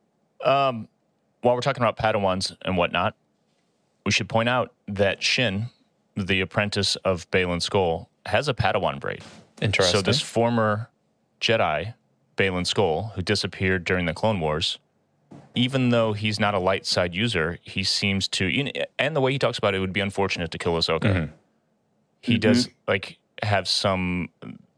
While we're talking about Padawans and whatnot, we should point out that Shin, the apprentice of Baylan Skoll, has a Padawan braid. Interesting. So this former Jedi, Baylan Skoll, who disappeared during the Clone Wars, even though he's not a light side user, he seems to, and the way he talks about it would be unfortunate to kill Ahsoka. Mm-hmm. He does like have some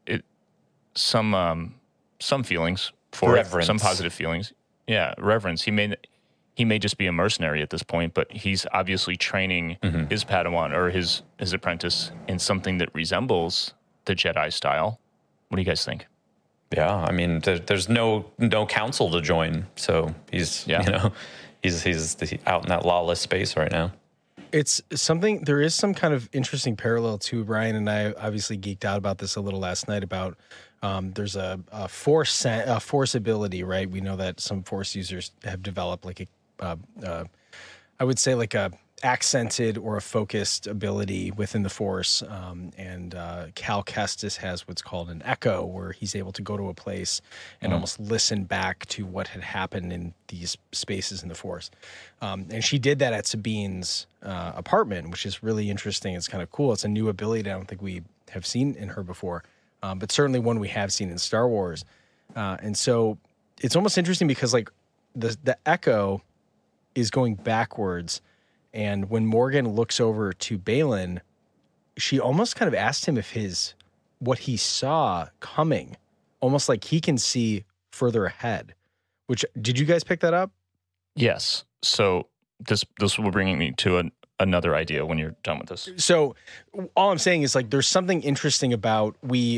feelings for reverence. Some positive feelings. Yeah, reverence. He may just be a mercenary at this point, but he's obviously training his Padawan or his apprentice in something that resembles the Jedi style. What do you guys think? Yeah, I mean, there's no council to join, so he's he's out in that lawless space right now. It's something. There is some kind of interesting parallel to Ryan and I. Obviously, geeked out about this a little last night. About there's a force ability, right? We know that some Force users have developed like I would say like a accented or a focused ability within the Force. And Cal Kestis has what's called an echo, where he's able to go to a place and almost listen back to what had happened in these spaces in the Force. And she did that at Sabine's apartment, which is really interesting. It's kind of cool. It's a new ability I don't think we have seen in her before, but certainly one we have seen in Star Wars. And so it's almost interesting because like the echo is going backwards. And when Morgan looks over to Baylan, she almost kind of asked him if what he saw coming, almost like he can see further ahead. Which, did you guys pick that up? Yes. So this will bring me to another idea when you're done with this. So all I'm saying is like there's something interesting about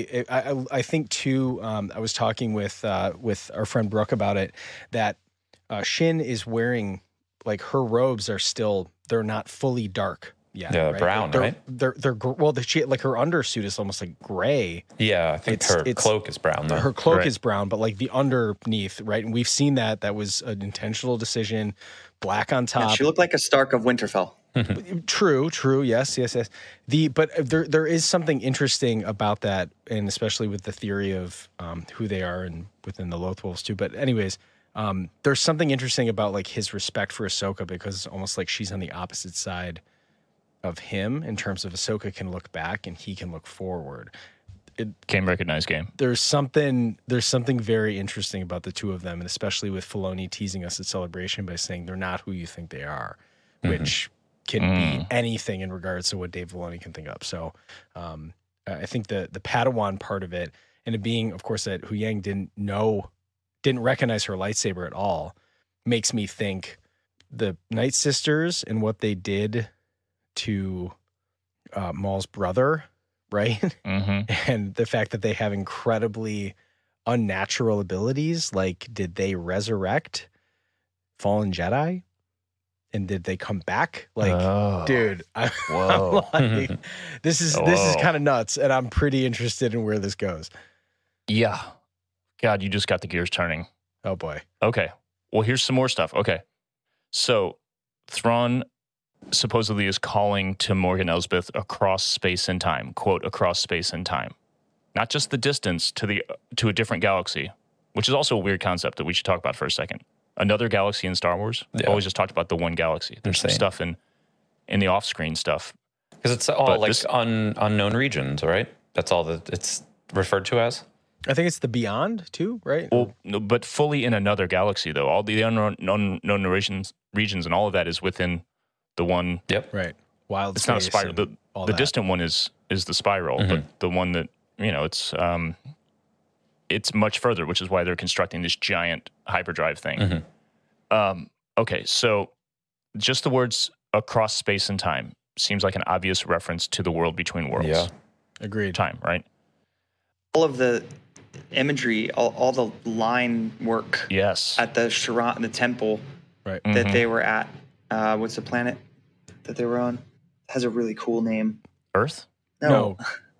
I think too. I was talking with our friend Brooke about it, that Shin is wearing, like, her robes are still, they're not fully dark yet. Yeah, right? brown, they're, right? They're well, like her undersuit is almost like gray. Yeah, I think her cloak is brown though. Her cloak Right. is brown, but like the underneath, right? And we've seen that was an intentional decision. Black on Yeah, top. she looked like a Stark of Winterfell. True. Yes. But there is something interesting about that, and especially with the theory of who they are and within the Lothwolves too. But anyways, there's something interesting about like his respect for Ahsoka, because it's almost like she's on the opposite side of him in terms of Ahsoka can look back and he can look forward. Game recognized game. There's something very interesting about the two of them, and especially with Filoni teasing us at Celebration by saying they're not who you think they are, which can be anything in regards to what Dave Filoni can think of. So I think the Padawan part of it, and it being, of course, that Huyang didn't recognize her lightsaber at all, makes me think the Night Sisters and what they did to Maul's brother, right? Mm-hmm. And the fact that they have incredibly unnatural abilities. Like, did they resurrect fallen Jedi? And did they come back? Like, dude, I'm like, this is kind of nuts, and I'm pretty interested in where this goes. Yeah. God, you just got the gears turning. Oh boy. Okay. Well, here's some more stuff. Okay. So Thrawn supposedly is calling to Morgan Elsbeth across space and time, quote, across space and time. Not just the distance to a different galaxy, which is also a weird concept that we should talk about for a second. Another galaxy in Star Wars? Yeah. We've always just talked about the one galaxy. There's some stuff in the off-screen stuff. Because it's all But like this- unknown regions, right? That's all that it's referred to as. I think it's the Beyond too, right? Well, no, but fully in another galaxy, though. All the unknown regions and all of that is within the one. Yep. Right. Wild. It's not a space spiral. and The all that. distant one is the spiral, but the one that, it's much further, which is why they're constructing this giant hyperdrive thing. Okay, so just the words across space and time seems like an obvious reference to the world between worlds. Yeah. Agreed. Time, right? All of the imagery, all the line work Yes. at the temple Right. that they were at. What's the planet that they were on? It has a really cool name. Earth? No.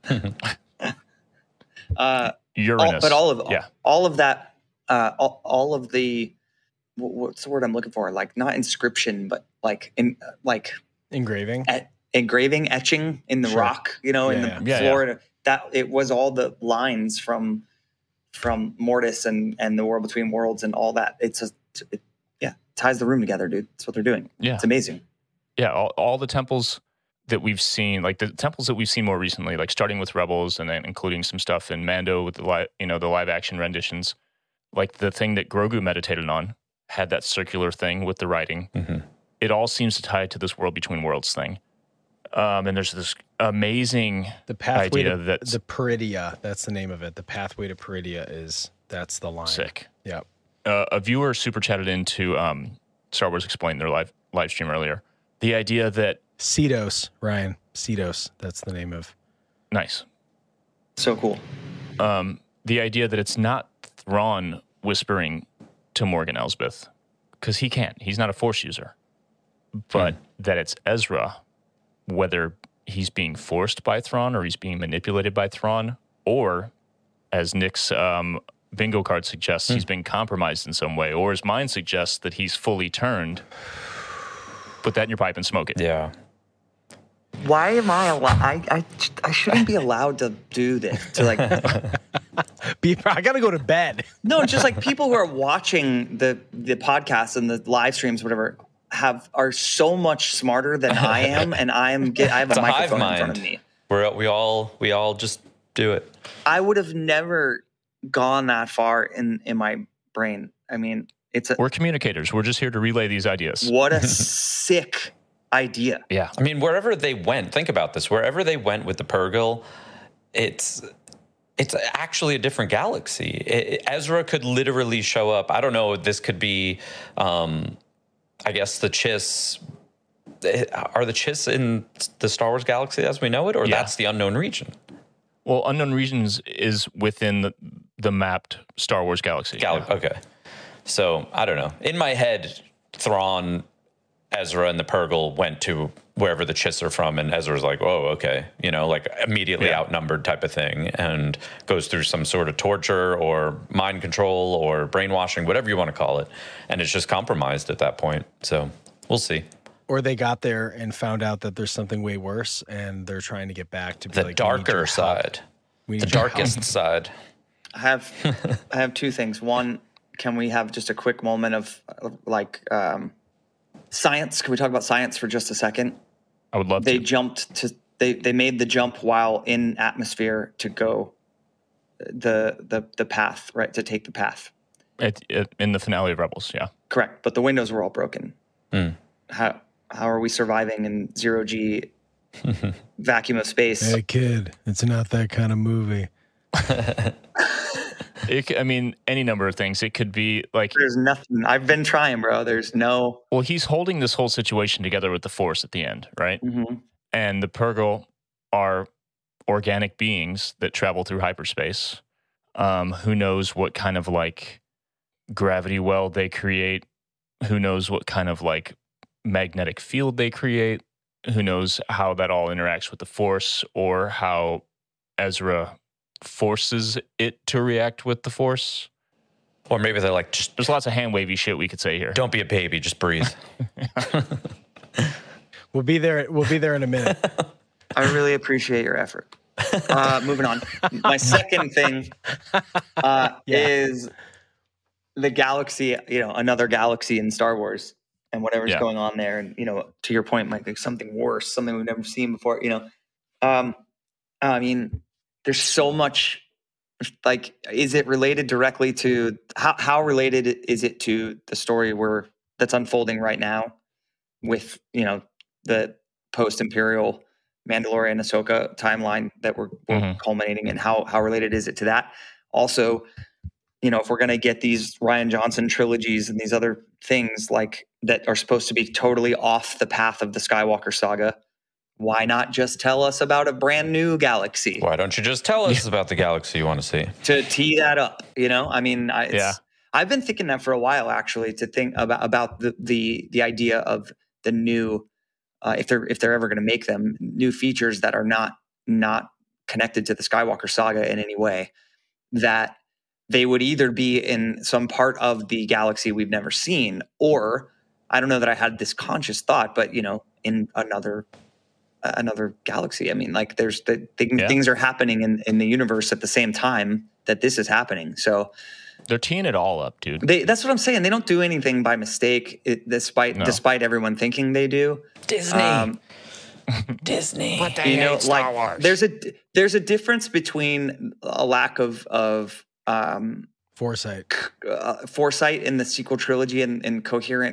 Uranus. But all of that, all of the, what's the word I'm looking for? Like, not inscription, but like Engraving. engraving, etching in the Sure. Yeah, rock, in yeah. the Yeah, Florida. That it was all the lines from Mortis and the World Between Worlds and all that. It ties the room together, dude. That's what they're doing. Yeah. It's amazing. Yeah, all the temples that we've seen, like the temples that we've seen more recently, like starting with Rebels and then including some stuff in Mando with the live action renditions, like the thing that Grogu meditated on had that circular thing with the writing. It all seems to tie to this World Between Worlds thing. And there's this amazing The pathway idea to that's the Peridia. That's the name of it. The pathway to Peridia that's the line. sick. Yeah. A viewer super chatted into Star Wars Explained, their live stream earlier. The idea that Cedos, Ryan. Cedos. That's the name of. nice. So cool. The idea that it's not Thrawn whispering to Morgan Elsbeth, because he can't. He's not a Force user. But that it's Ezra, whether he's being forced by Thrawn or he's being manipulated by Thrawn, or as Nick's bingo card suggests, he's been compromised in some way, or his mind suggests that he's fully turned. Put that in your pipe and smoke it. Yeah. Why am I allowed? I shouldn't be allowed to do this. To like, I gotta go to bed. no, just like people who are watching the podcast and the live streams, whatever, are so much smarter than I am, and I have It's a a hive microphone in front of mind. me. We all just do it. I would have never gone that far in my brain. I mean, We're communicators. We're just here to relay these ideas. what a sick idea. Yeah. I mean, wherever they went, think about this. Wherever they went with the Purrgil, it it's actually a different galaxy. Ezra could literally show up. I don't know. This could be, I guess, the Chiss. Are the Chiss in the Star Wars galaxy as we know it, or that's the unknown region? Well, unknown regions is within the mapped Star Wars galaxy. Okay. So I don't know. In my head, Thrawn, Ezra, and the Purrgil went to wherever the Chiss are from, and Ezra's like, oh, okay, like immediately outnumbered type of thing, and goes through some sort of torture or mind control or brainwashing, whatever you want to call it, and it's just compromised at that point. So we'll see. Or they got there and found out that there's something way worse, and they're trying to get back to be the darker side, the darkest side. I have two things. One, can we have just a quick moment of science? Can we talk about science for just a second? I would love to. They made the jump while in atmosphere to go the path, right? To take the path. In the finale of Rebels, yeah. Correct. But the windows were all broken. How are we surviving in zero-G vacuum of space? Hey, kid, it's not that kind of movie. Any number of things. It could be like... There's nothing. I've been trying, bro. There's no... Well, he's holding this whole situation together with the Force at the end, right? Mm-hmm. And the Purrgil are organic beings that travel through hyperspace. Who knows what kind of like gravity well they create? Who knows what kind of like magnetic field they create? Who knows how that all interacts with the Force, or how Ezra forces it to react with the Force? Or maybe they're like, just, there's lots of hand wavy shit we could say here. Don't be a baby, just breathe. We'll be there in a minute. I really appreciate your effort. Moving on. My second thing is the galaxy, another galaxy in Star Wars and whatever's going on there. And, to your point, Mike, like something worse, something we've never seen before, there's so much, like, is it related directly to, how related is it to the story that's unfolding right now with, the post-Imperial Mandalorian Ahsoka timeline that we're culminating in? How related is it to that? Also, if we're going to get these Rian Johnson trilogies and these other things like that are supposed to be totally off the path of the Skywalker saga, why not just tell us about a brand new galaxy? Why don't you just tell us about the galaxy you want to see? To tee that up, I've been thinking that for a while, actually, to think about the idea of the new, if they're ever going to make them, new features that are not connected to the Skywalker saga in any way, that they would either be in some part of the galaxy we've never seen, or I don't know that I had this conscious thought, but in another galaxy. I mean, like things are happening in the universe at the same time that this is happening. So they're teeing it all up, dude. That's what I'm saying. They don't do anything by mistake, despite everyone thinking they do. Disney. Disney. But they hate Star Wars. There's a difference between a lack of foresight in the sequel trilogy and coherent,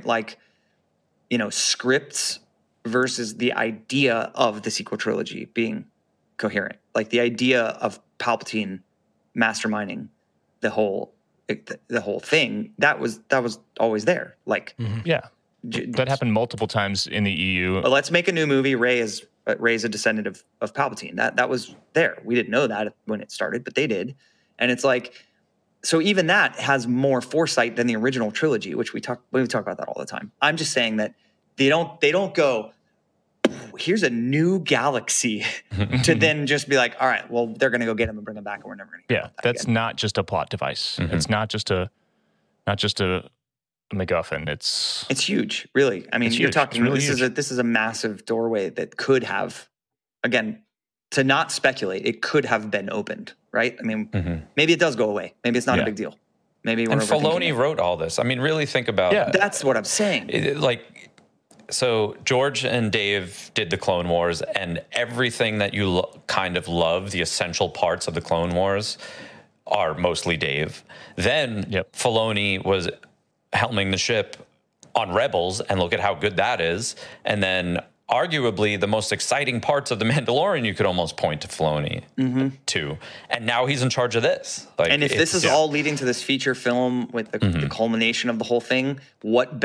scripts versus the idea of the sequel trilogy being coherent. Like the idea of Palpatine masterminding the whole thing, that was always there. Like, that happened multiple times in the EU. But let's make a new movie. Rey's a descendant of Palpatine. That was there. We didn't know that when it started, but they did. And it's like, so even that has more foresight than the original trilogy, which we talk about that all the time. I'm just saying that they don't go, here's a new galaxy to then just be like, all right, well, they're going to go get him and bring him back, and we're never going to get that's again. Not just a plot device. It's not just a MacGuffin. It's huge, really. I mean, you're talking. Really this is a massive doorway that could have, again, to not speculate, it could have been opened, right? I mean, maybe it does go away. Maybe it's not a big deal. Maybe we're Filoni wrote all this. I mean, really think about it. That's what I'm saying. So George and Dave did the Clone Wars, and everything that you kind of love, the essential parts of the Clone Wars, are mostly Dave. Then Filoni was helming the ship on Rebels, and look at how good that is. And then arguably the most exciting parts of The Mandalorian you could almost point to Filoni to. And now he's in charge of this. Like, and if this is all leading to this feature film with the culmination of the whole thing, what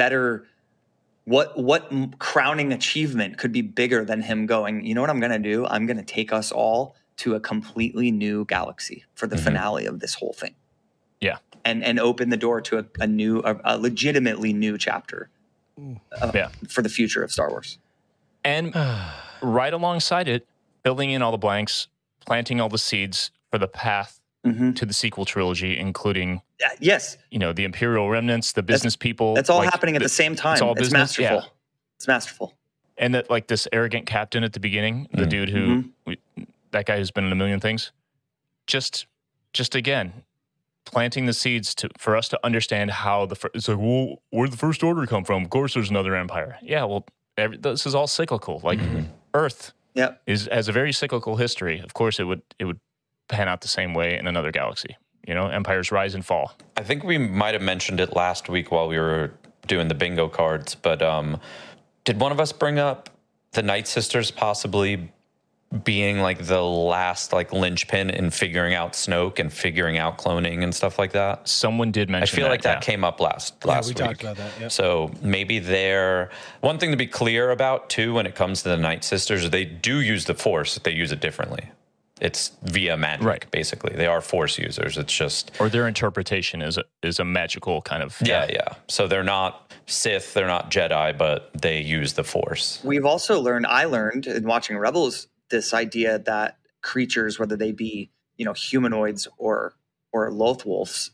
crowning achievement could be bigger than him going, you know what I'm going to do? I'm going to take us all to a completely new galaxy for the finale of this whole thing. Yeah. And open the door to a legitimately new chapter for the future of Star Wars. And right alongside it, filling in all the blanks, planting all the seeds for the path to the sequel trilogy, including the Imperial remnants, the business people. That's all happening at the same time. It's all business. Masterful. Yeah. It's masterful. And that, like, this arrogant captain at the beginning, the dude who that guy who's been in a million things, just again planting the seeds for us to understand how it's like, well, where'd the First Order come from? Of course, there's another empire. Yeah, well. This is all cyclical. Like Earth has a very cyclical history. Of course, it would pan out the same way in another galaxy. You know, empires rise and fall. I think we might have mentioned it last week while we were doing the bingo cards, but did one of us bring up the Night Sisters possibly being like the last like linchpin in figuring out Snoke and figuring out cloning and stuff like that? Someone did mention that. I feel like that came up last week. We talked about that. Yeah. So maybe one thing to be clear about too when it comes to the Night Sisters, they do use the Force. They use it differently. It's via magic, basically. They are Force users. It's just, or their interpretation is a magical kind of So they're not Sith, they're not Jedi, but they use the Force. We've also I learned in watching Rebels, this idea that creatures, whether they be, humanoids or Loth wolves,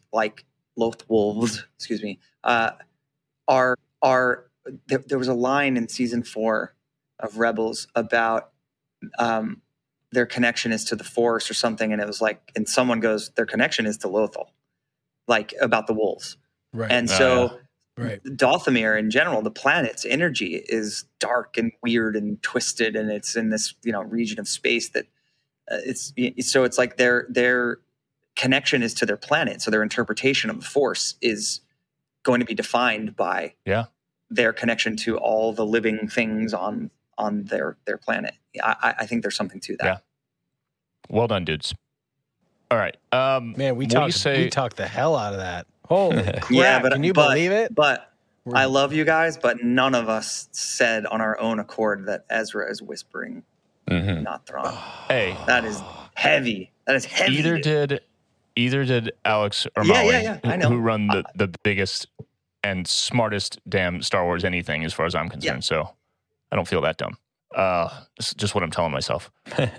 excuse me, there was a line in season 4 of Rebels about their connection is to the Force or something, and it was like, and someone goes, their connection is to Lothal, like about the wolves, right? And so. Right. Dothamir in general, the planet's energy is dark and weird and twisted, and it's in this region of space that it's like their connection is to their planet, so their interpretation of the Force is going to be defined by their connection to all the living things on their planet. I think there's something to that. Yeah. Well done, dudes. All right, man, we talked the hell out of that. Holy crap. Yeah, can you believe it? But I love you guys, but none of us said on our own accord that Ezra is whispering, not Thrawn. Hey. That is heavy. That is heavy. Either did Alex or Molly, I know. who run the biggest and smartest damn Star Wars anything as far as I'm concerned. Yeah. So I don't feel that dumb. It's just what I'm telling myself.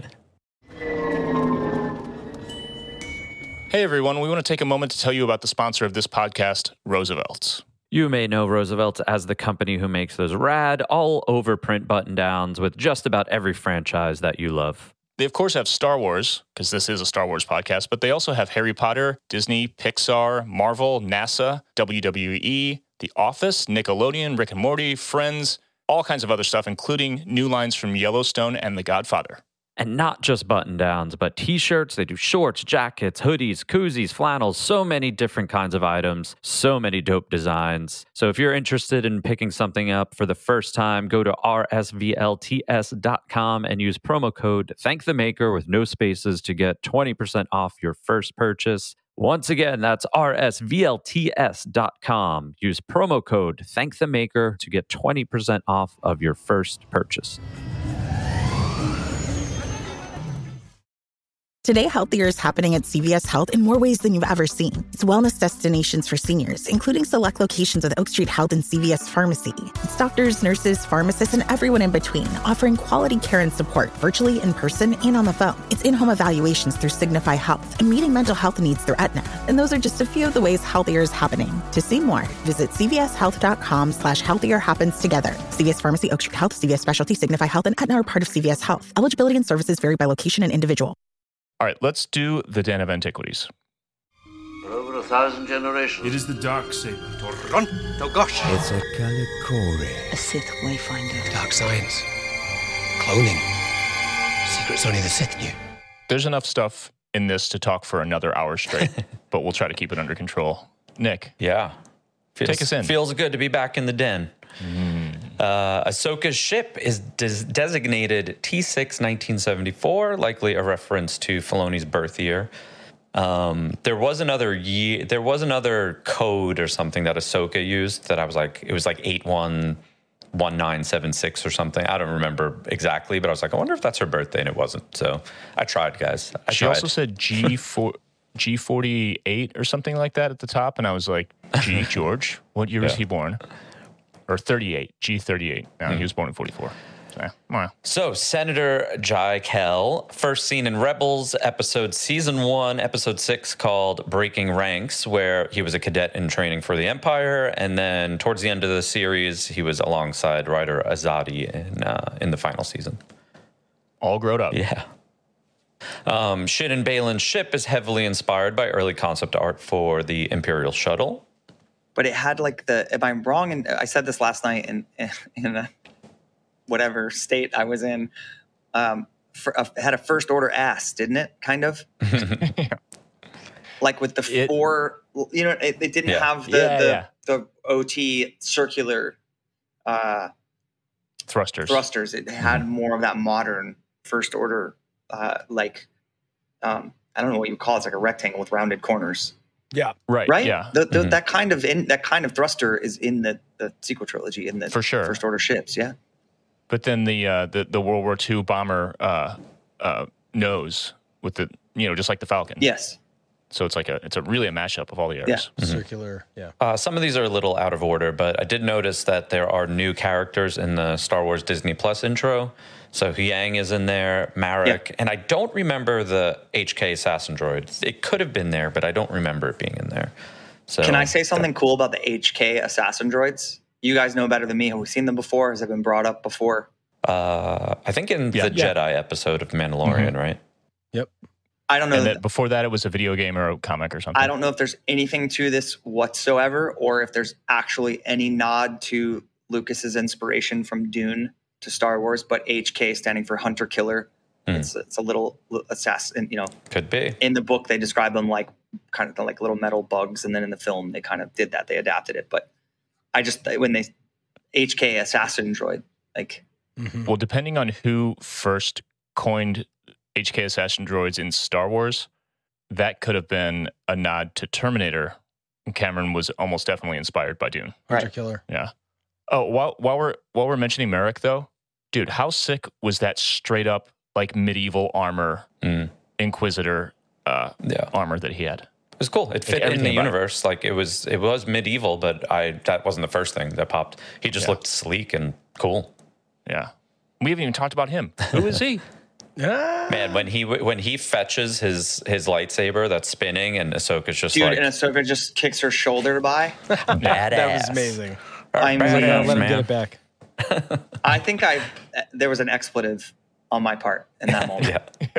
Hey, everyone. We want to take a moment to tell you about the sponsor of this podcast, Roosevelt's. You may know Roosevelt as the company who makes those rad, all-over print button-downs with just about every franchise that you love. They, of course, have Star Wars, because this is a Star Wars podcast, but they also have Harry Potter, Disney, Pixar, Marvel, NASA, WWE, The Office, Nickelodeon, Rick and Morty, Friends, all kinds of other stuff, including new lines from Yellowstone and The Godfather. And not just button-downs, but T-shirts. They do shorts, jackets, hoodies, koozies, flannels, so many different kinds of items, so many dope designs. So if you're interested in picking something up for the first time, go to rsvlts.com and use promo code ThankTheMaker with no spaces to get 20% off your first purchase. Once again, that's rsvlts.com. Use promo code ThankTheMaker to get 20% off of your first purchase. Today, healthier is happening at CVS Health in more ways than you've ever seen. It's wellness destinations for seniors, including select locations of Oak Street Health and CVS Pharmacy. It's doctors, nurses, pharmacists, and everyone in between, offering quality care and support virtually, in person, and on the phone. It's in-home evaluations through Signify Health and meeting mental health needs through Aetna. And those are just a few of the ways healthier is happening. To see more, visit cvshealth.com/healthier happens together. CVS Pharmacy, Oak Street Health, CVS Specialty, Signify Health, and Aetna are part of CVS Health. Eligibility and services vary by location and individual. All right, let's do the Den of Antiquities. For over 1,000 generations. It is the Darksaber. Torgon, Togosh. It's a Kalikori. A Sith Wayfinder. Dark science. Cloning. Secrets only the Sith knew. There's enough stuff in this to talk for another hour straight, but we'll try to keep it under control. Nick. Yeah. Take us in. Feels good to be back in the den. Ahsoka's ship is designated T6 1974, likely a reference to Filoni's birth year. There was another code or something that Ahsoka used that I was like, it was like 811976 or something. I don't remember exactly, but I was like, I wonder if that's her birthday, and it wasn't. So I tried, guys. She also said G48 or something like that at the top, and I was like, G George, what year was he born? Or 38, G38. No, he was born in 44. So Senator Jai Kell, first seen in Rebels episode season 1, episode 6, called Breaking Ranks, where he was a cadet in training for the Empire, and then towards the end of the series, he was alongside Ryder Azadi in the final season. All grown up. Yeah. Shin and Balin's ship is heavily inspired by early concept art for the Imperial shuttle. But it had like if I'm wrong, and I said this last night in whatever state I was in, it had a first order ass, didn't it? Kind of. Yeah. Like with the four, it didn't have the OT circular thrusters. It had more of that modern first order, I don't know what you call it. It's like a rectangle with rounded corners. Yeah. Right. Yeah. That kind of thruster is in the sequel trilogy in the for sure first order ships. Yeah. But then the World War II bomber nose with the just like the Falcon. Yes. So it's really a mashup of all the eras. Yeah. Circular. Yeah. Some of these are a little out of order, but I did notice that there are new characters in the Star Wars Disney Plus intro. So Huyang is in there, Marek, and I don't remember the HK assassin droid. It could have been there, but I don't remember it being in there. So can I say something cool about the HK assassin droids? You guys know better than me. Have we seen them before? Has it been brought up before? I think in the Jedi episode of Mandalorian, right? Yep. I don't know. And before that, it was a video game or a comic or something. I don't know if there's anything to this whatsoever, or if there's actually any nod to Lucas's inspiration from Dune to Star Wars, but HK standing for Hunter Killer. It's a little assassin, Could be. In the book, they describe them like kind of like little metal bugs, and then in the film, they kind of did that. They adapted it, but when they HK assassin droid, like. Well, depending on who first coined HK assassin droids in Star Wars, that could have been a nod to Terminator. Cameron was almost definitely inspired by Dune. Hunter Killer. Yeah. Oh, while we're mentioning Merrick though, dude, how sick was that straight up like medieval armor Inquisitor armor that he had? It was cool. It fit in the universe. Like it was medieval, but that wasn't the first thing that popped. He just looked sleek and cool. Yeah. We haven't even talked about him. Who is he? Man, when he fetches his lightsaber that's spinning and Ahsoka's just and Ahsoka just kicks her shoulder by. Badass. That was amazing. I'm let him get it back. I think there was an expletive on my part in that moment.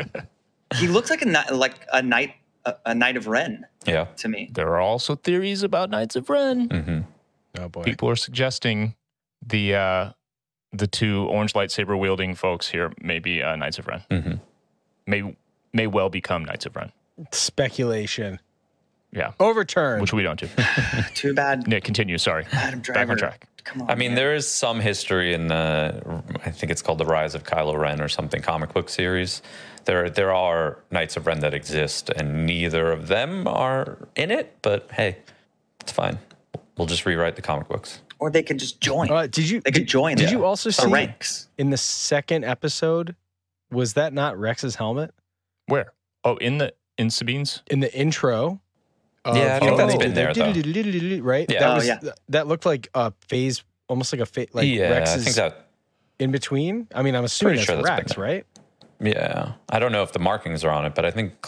He looks like a knight of Ren. Yeah. To me, there are also theories about Knights of Ren. Mm-hmm. Oh boy, people are suggesting the two orange lightsaber wielding folks here may be Knights of Ren. Mm-hmm. May well become Knights of Ren. Speculation. Yeah. Overturned. Which we don't do. Too bad. Nick, continue. Sorry. Adam Driver. Back on track. Come on. I mean, there is some history in I think it's called The Rise of Kylo Ren or something, comic book series. There are Knights of Ren that exist, and neither of them are in it, but hey, it's fine. We'll just rewrite the comic books. Or they could just join. They could join. Did you also see ranks in the second episode? Was that not Rex's helmet? Where? Oh, in Sabine's? In the intro. Yeah, I think that's been there though. Right? Yeah. That looked like a phase, almost like a phase. Like Rex's I think that in between. I mean, I'm assuming that's Rex, right? Yeah, I don't know if the markings are on it, but I think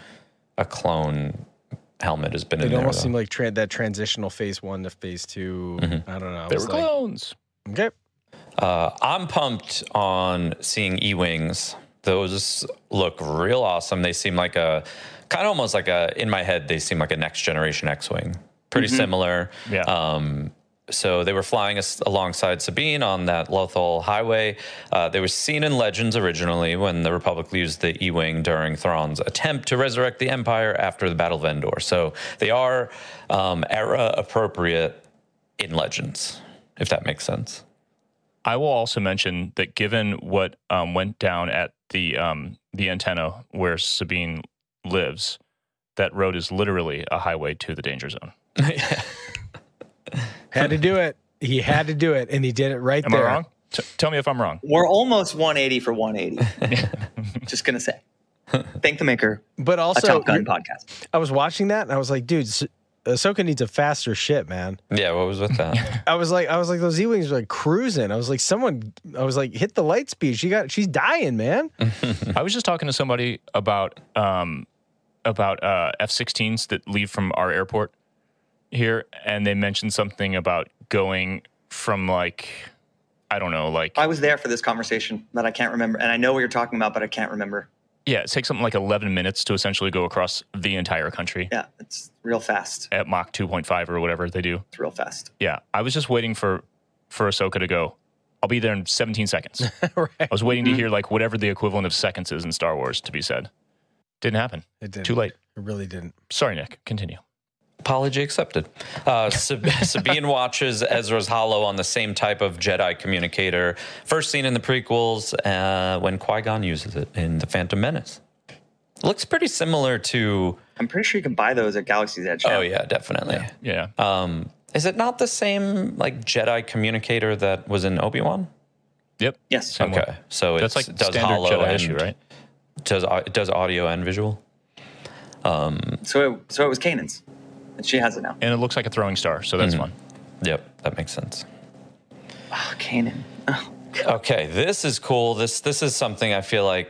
a clone helmet has been in there. It almost seemed like that transitional phase 1 to phase 2. Mm-hmm. I don't know. They were clones. Okay. I'm pumped on seeing E-Wings. Those look real awesome. They seem like kind of almost like in my head, they seem like a next generation X-Wing. Pretty similar. Yeah. So they were flying alongside Sabine on that Lothal highway. They were seen in Legends originally when the Republic used the E-Wing during Thrawn's attempt to resurrect the Empire after the Battle of Endor. So they are era appropriate in Legends, if that makes sense. I will also mention that given what went down at the antenna where Sabine lives, that road is literally a highway to the danger zone. Had to do it. He had to do it, and he did it right Am there. I wrong? Tell me if I'm wrong. We're almost 180 for 180. Just going to say. Thank the maker. But also, a Top Gun podcast. I was watching that, and I was like, dude, Ahsoka needs a faster ship, man. Yeah, what was with that? I was like, those E-wings are like cruising. I was like, hit the light speed. She's dying, man. I was just talking to somebody about F-16s that leave from our airport here, and they mentioned something about going from like, I don't know, like I was there for this conversation that I can't remember, and I know what you're talking about, but I can't remember. Yeah, it takes something like 11 minutes to essentially go across the entire country. Yeah, it's real fast. At Mach 2.5 or whatever they do. It's real fast. Yeah, I was just waiting for Ahsoka to go, I'll be there in 17 seconds. Right. I was waiting to hear like whatever the equivalent of seconds is in Star Wars to be said. Didn't happen. It didn't. Too late. It really didn't. Sorry, Nick. Continue. Apology accepted. Sabine watches Ezra's Hollow on the same type of Jedi communicator. First seen in the prequels when Qui-Gon uses it in The Phantom Menace. Looks pretty similar to... I'm pretty sure you can buy those at Galaxy's Edge now. Oh, yeah, definitely. Yeah. Is it not the same like Jedi communicator that was in Obi-Wan? Yep. Yes. Okay. So that's it's like does standard hollow Jedi and issue, right? It does audio and visual. So it was Kanan's. And she has it now. And it looks like a throwing star, so that's fun. Yep, that makes sense. Oh, Kanan. Oh, okay, this is cool. This is something I feel like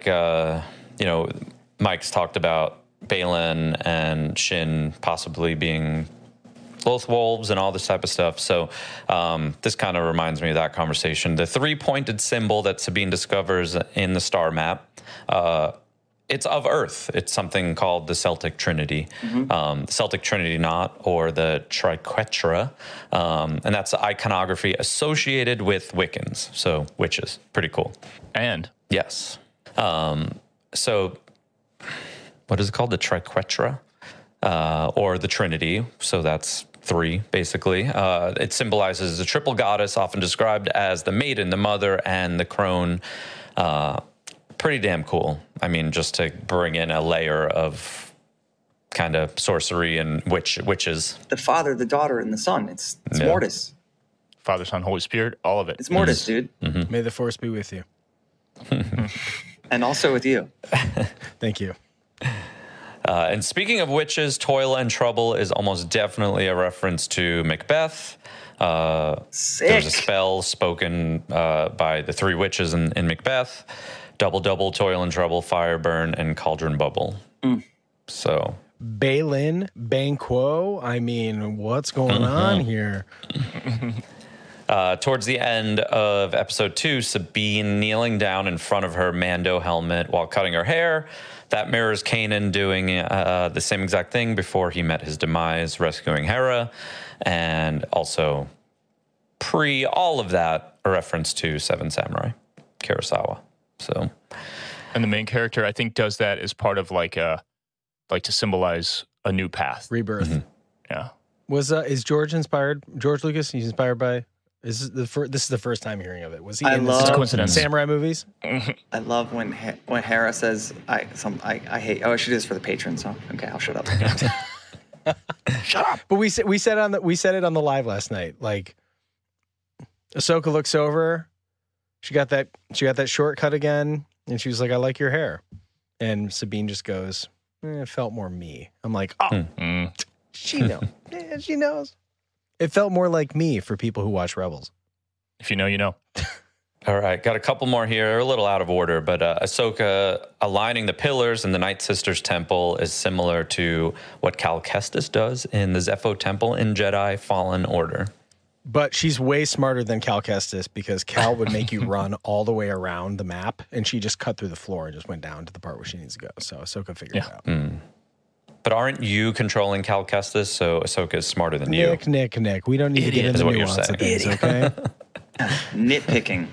Mike's talked about Baylan and Shin possibly being both wolves and all this type of stuff. So this kind of reminds me of that conversation. The 3-pointed symbol that Sabine discovers in the star map, it's of Earth. It's something called the Celtic Trinity, the Celtic Trinity knot, or the Triquetra, and that's the iconography associated with Wiccans, so witches. Pretty cool. And? Yes. So what is it called? The Triquetra, or the Trinity. So that's 3, basically. It symbolizes the triple goddess, often described as the maiden, the mother, and the crone. Pretty damn cool. I mean, just to bring in a layer of kind of sorcery and witches. The Father, the Daughter, and the Son. It's Mortis. Father, Son, Holy Spirit, all of it. It's Mortis, dude. Mm-hmm. May the Force be with you. And also with you. Thank you. And speaking of witches, Toil and Trouble is almost definitely a reference to Macbeth. There's a spell spoken by the 3 witches in Macbeth. Double, double, Toil and Trouble, Fire, Burn, and Cauldron Bubble. So... Baylan, Banquo. I mean, what's going on here? Towards the end of episode 2, Sabine kneeling down in front of her Mando helmet while cutting her hair. That mirrors Kanan doing the same exact thing before he met his demise, rescuing Hera. And also, pre all of that, a reference to Seven Samurai, Kurosawa. So, and the main character, I think, does that as part of like to symbolize a new path, rebirth. Yeah. Is George inspired? George Lucas? He's inspired by. This is the first time hearing of it. Was he I in love the samurai movies? I love when Hera says, "I hate." Oh, I should do this for the patrons. So okay, I'll shut up. Shut up. But we said it on the live last night. Like, Ahsoka looks over. She got that shortcut again, and she was like, "I like your hair," and Sabine just goes, "It felt more me." I'm like, "Oh, she knows. Yeah, she knows." It felt more like me for people who watch Rebels. If you know, you know. All right, got a couple more here. They're a little out of order, but Ahsoka aligning the pillars in the Night Sisters Temple is similar to what Cal Kestis does in the Zepho Temple in Jedi Fallen Order. But she's way smarter than Cal Kestis, because Cal would make you run all the way around the map, and she just cut through the floor and just went down to the part where she needs to go. So Ahsoka figured it out. But aren't you controlling Cal Kestis? So Ahsoka is smarter than you. Nick. We don't need to get into nuance of things, okay? Nitpicking.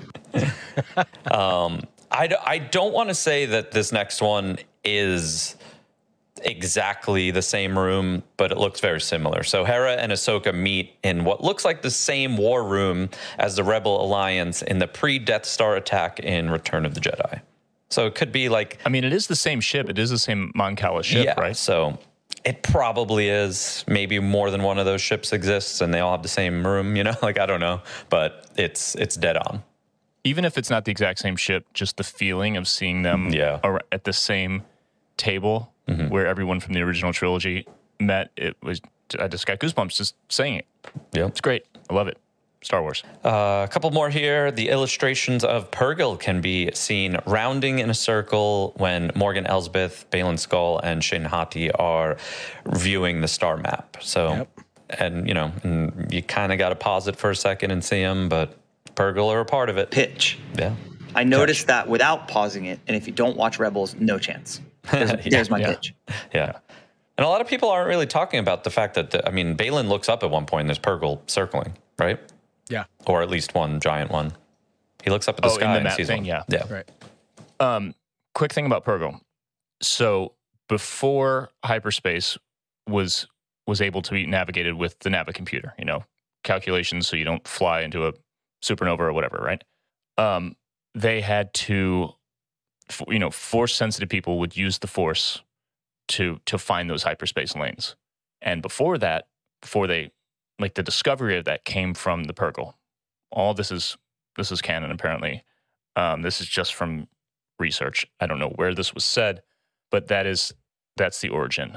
I don't want to say that this next one is exactly the same room, but it looks very similar. So Hera and Ahsoka meet in what looks like the same war room as the Rebel Alliance in the pre-Death Star attack in Return of the Jedi. So it could be like... I mean, it is the same ship. It is the same Mon Cala ship, right? So it probably is. Maybe more than one of those ships exists and they all have the same room, you know? Like, I don't know. But it's dead on. Even if it's not the exact same ship, just the feeling of seeing them at the same table where everyone from the original trilogy met, I just got goosebumps just saying it. Yeah. It's great. I love it. Star Wars. A couple more here. The illustrations of Purrgil can be seen rounding in a circle when Morgan Elsbeth, Baylan Skoll, and Shin Hati are viewing the star map. So, and you kind of got to pause it for a second and see them, but Purrgil are a part of it. Pitch. Yeah. I noticed that without pausing it, and if you don't watch Rebels, no chance. There's my pitch. Yeah. And a lot of people aren't really talking about the fact that, Baylan looks up at one point and there's Purrgil circling, right? Yeah. Or at least one giant one. He looks up at the sky in the and map sees thing, one. Yeah. Right. Quick thing about Purrgil. So before hyperspace was able to be navigated with the Navicomputer, calculations so you don't fly into a supernova or whatever, right? They had to, force-sensitive people would use the Force to find those hyperspace lanes. And before they, the discovery of that came from the Purrgil. All this is canon, apparently. This is just from research. I don't know where this was said, but that's the origin.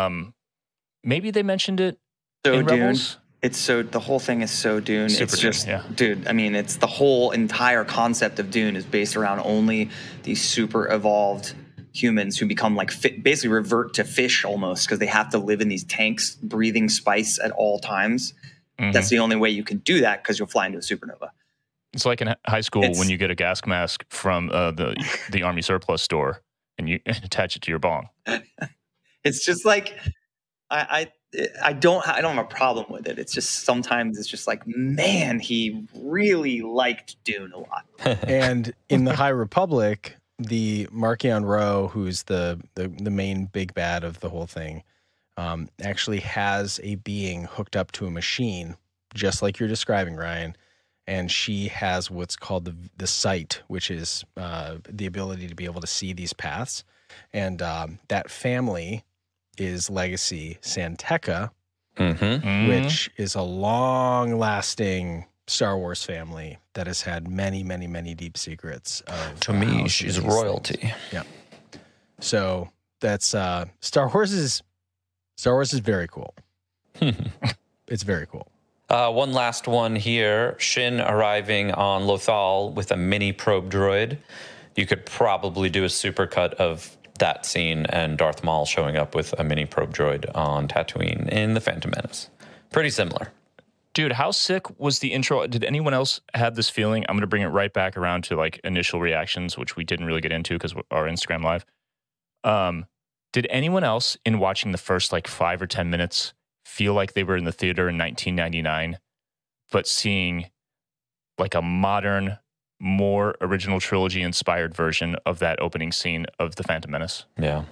Maybe they mentioned it in Rebels. The whole thing is so Dune. Super it's just, Dune, yeah. Dude, it's the whole entire concept of Dune is based around only these super evolved humans who become basically revert to fish almost because they have to live in these tanks breathing spice at all times. Mm-hmm. That's the only way you can do that because you'll fly into a supernova. It's like in high school when you get a gas mask from the Army surplus store and you attach it to your bong. It's just like I don't have a problem with it. It's just sometimes it's just like, man, he really liked Dune a lot. And in the High Republic, the Marchion Ro, who's the main big bad of the whole thing, actually has a being hooked up to a machine, just like you're describing, Ryan. And she has what's called the sight, which is the ability to be able to see these paths. And that family is Legacy Santeca, which is a long-lasting Star Wars family that has had many, many, many deep secrets. To me, she's royalty. Things. Yeah. So that's Star Wars is very cool. It's very cool. One last one here. Shin arriving on Lothal with a mini probe droid. You could probably do a supercut of that scene and Darth Maul showing up with a mini probe droid on Tatooine in The Phantom Menace. Pretty similar. Dude, how sick was the intro? Did anyone else have this feeling? I'm going to bring it right back around to initial reactions, which we didn't really get into because our Instagram Live. Did anyone else in watching the first 5 or 10 minutes feel like they were in the theater in 1999, but seeing a modern, more original trilogy inspired version of that opening scene of The Phantom Menace? Yeah.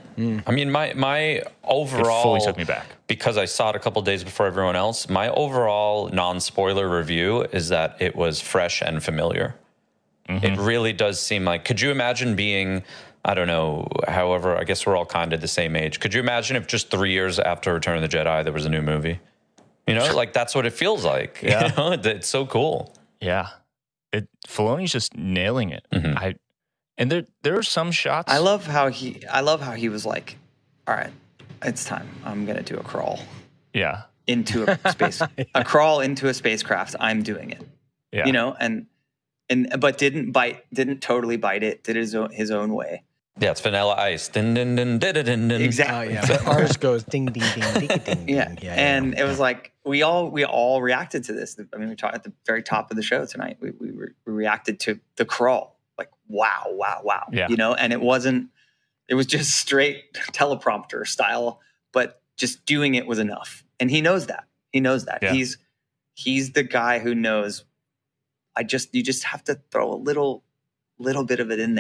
My overall, it fully took me back because I saw it a couple days before everyone else. My overall non-spoiler review is that it was fresh and familiar. Mm-hmm. It really does seem like, could you imagine being, I don't know, however, I guess we're all kind of the same age. Could you imagine if just 3 years after Return of the Jedi, there was a new movie? That's what it feels like. Yeah. It's so cool. Yeah. Filoni's just nailing it. Mm-hmm. And there are some shots. I love how he was like, all right, it's time. I'm gonna do a crawl. Yeah. Into a space, a crawl into a spacecraft. I'm doing it. Yeah. But didn't totally bite it. Did his own way. Yeah, it's Vanilla Ice. Din, din, din, din, din, din. Exactly. Yeah. Ours goes ding, ding, ding, ding, ding, ding. Yeah. And it was like, we all reacted to this. We talked at the very top of the show tonight. We reacted to the crawl. Like, wow. Yeah. And it was just straight teleprompter style, but just doing it was enough. And he knows that. Yeah. He's the guy who knows you just have to throw a little bit of it in there.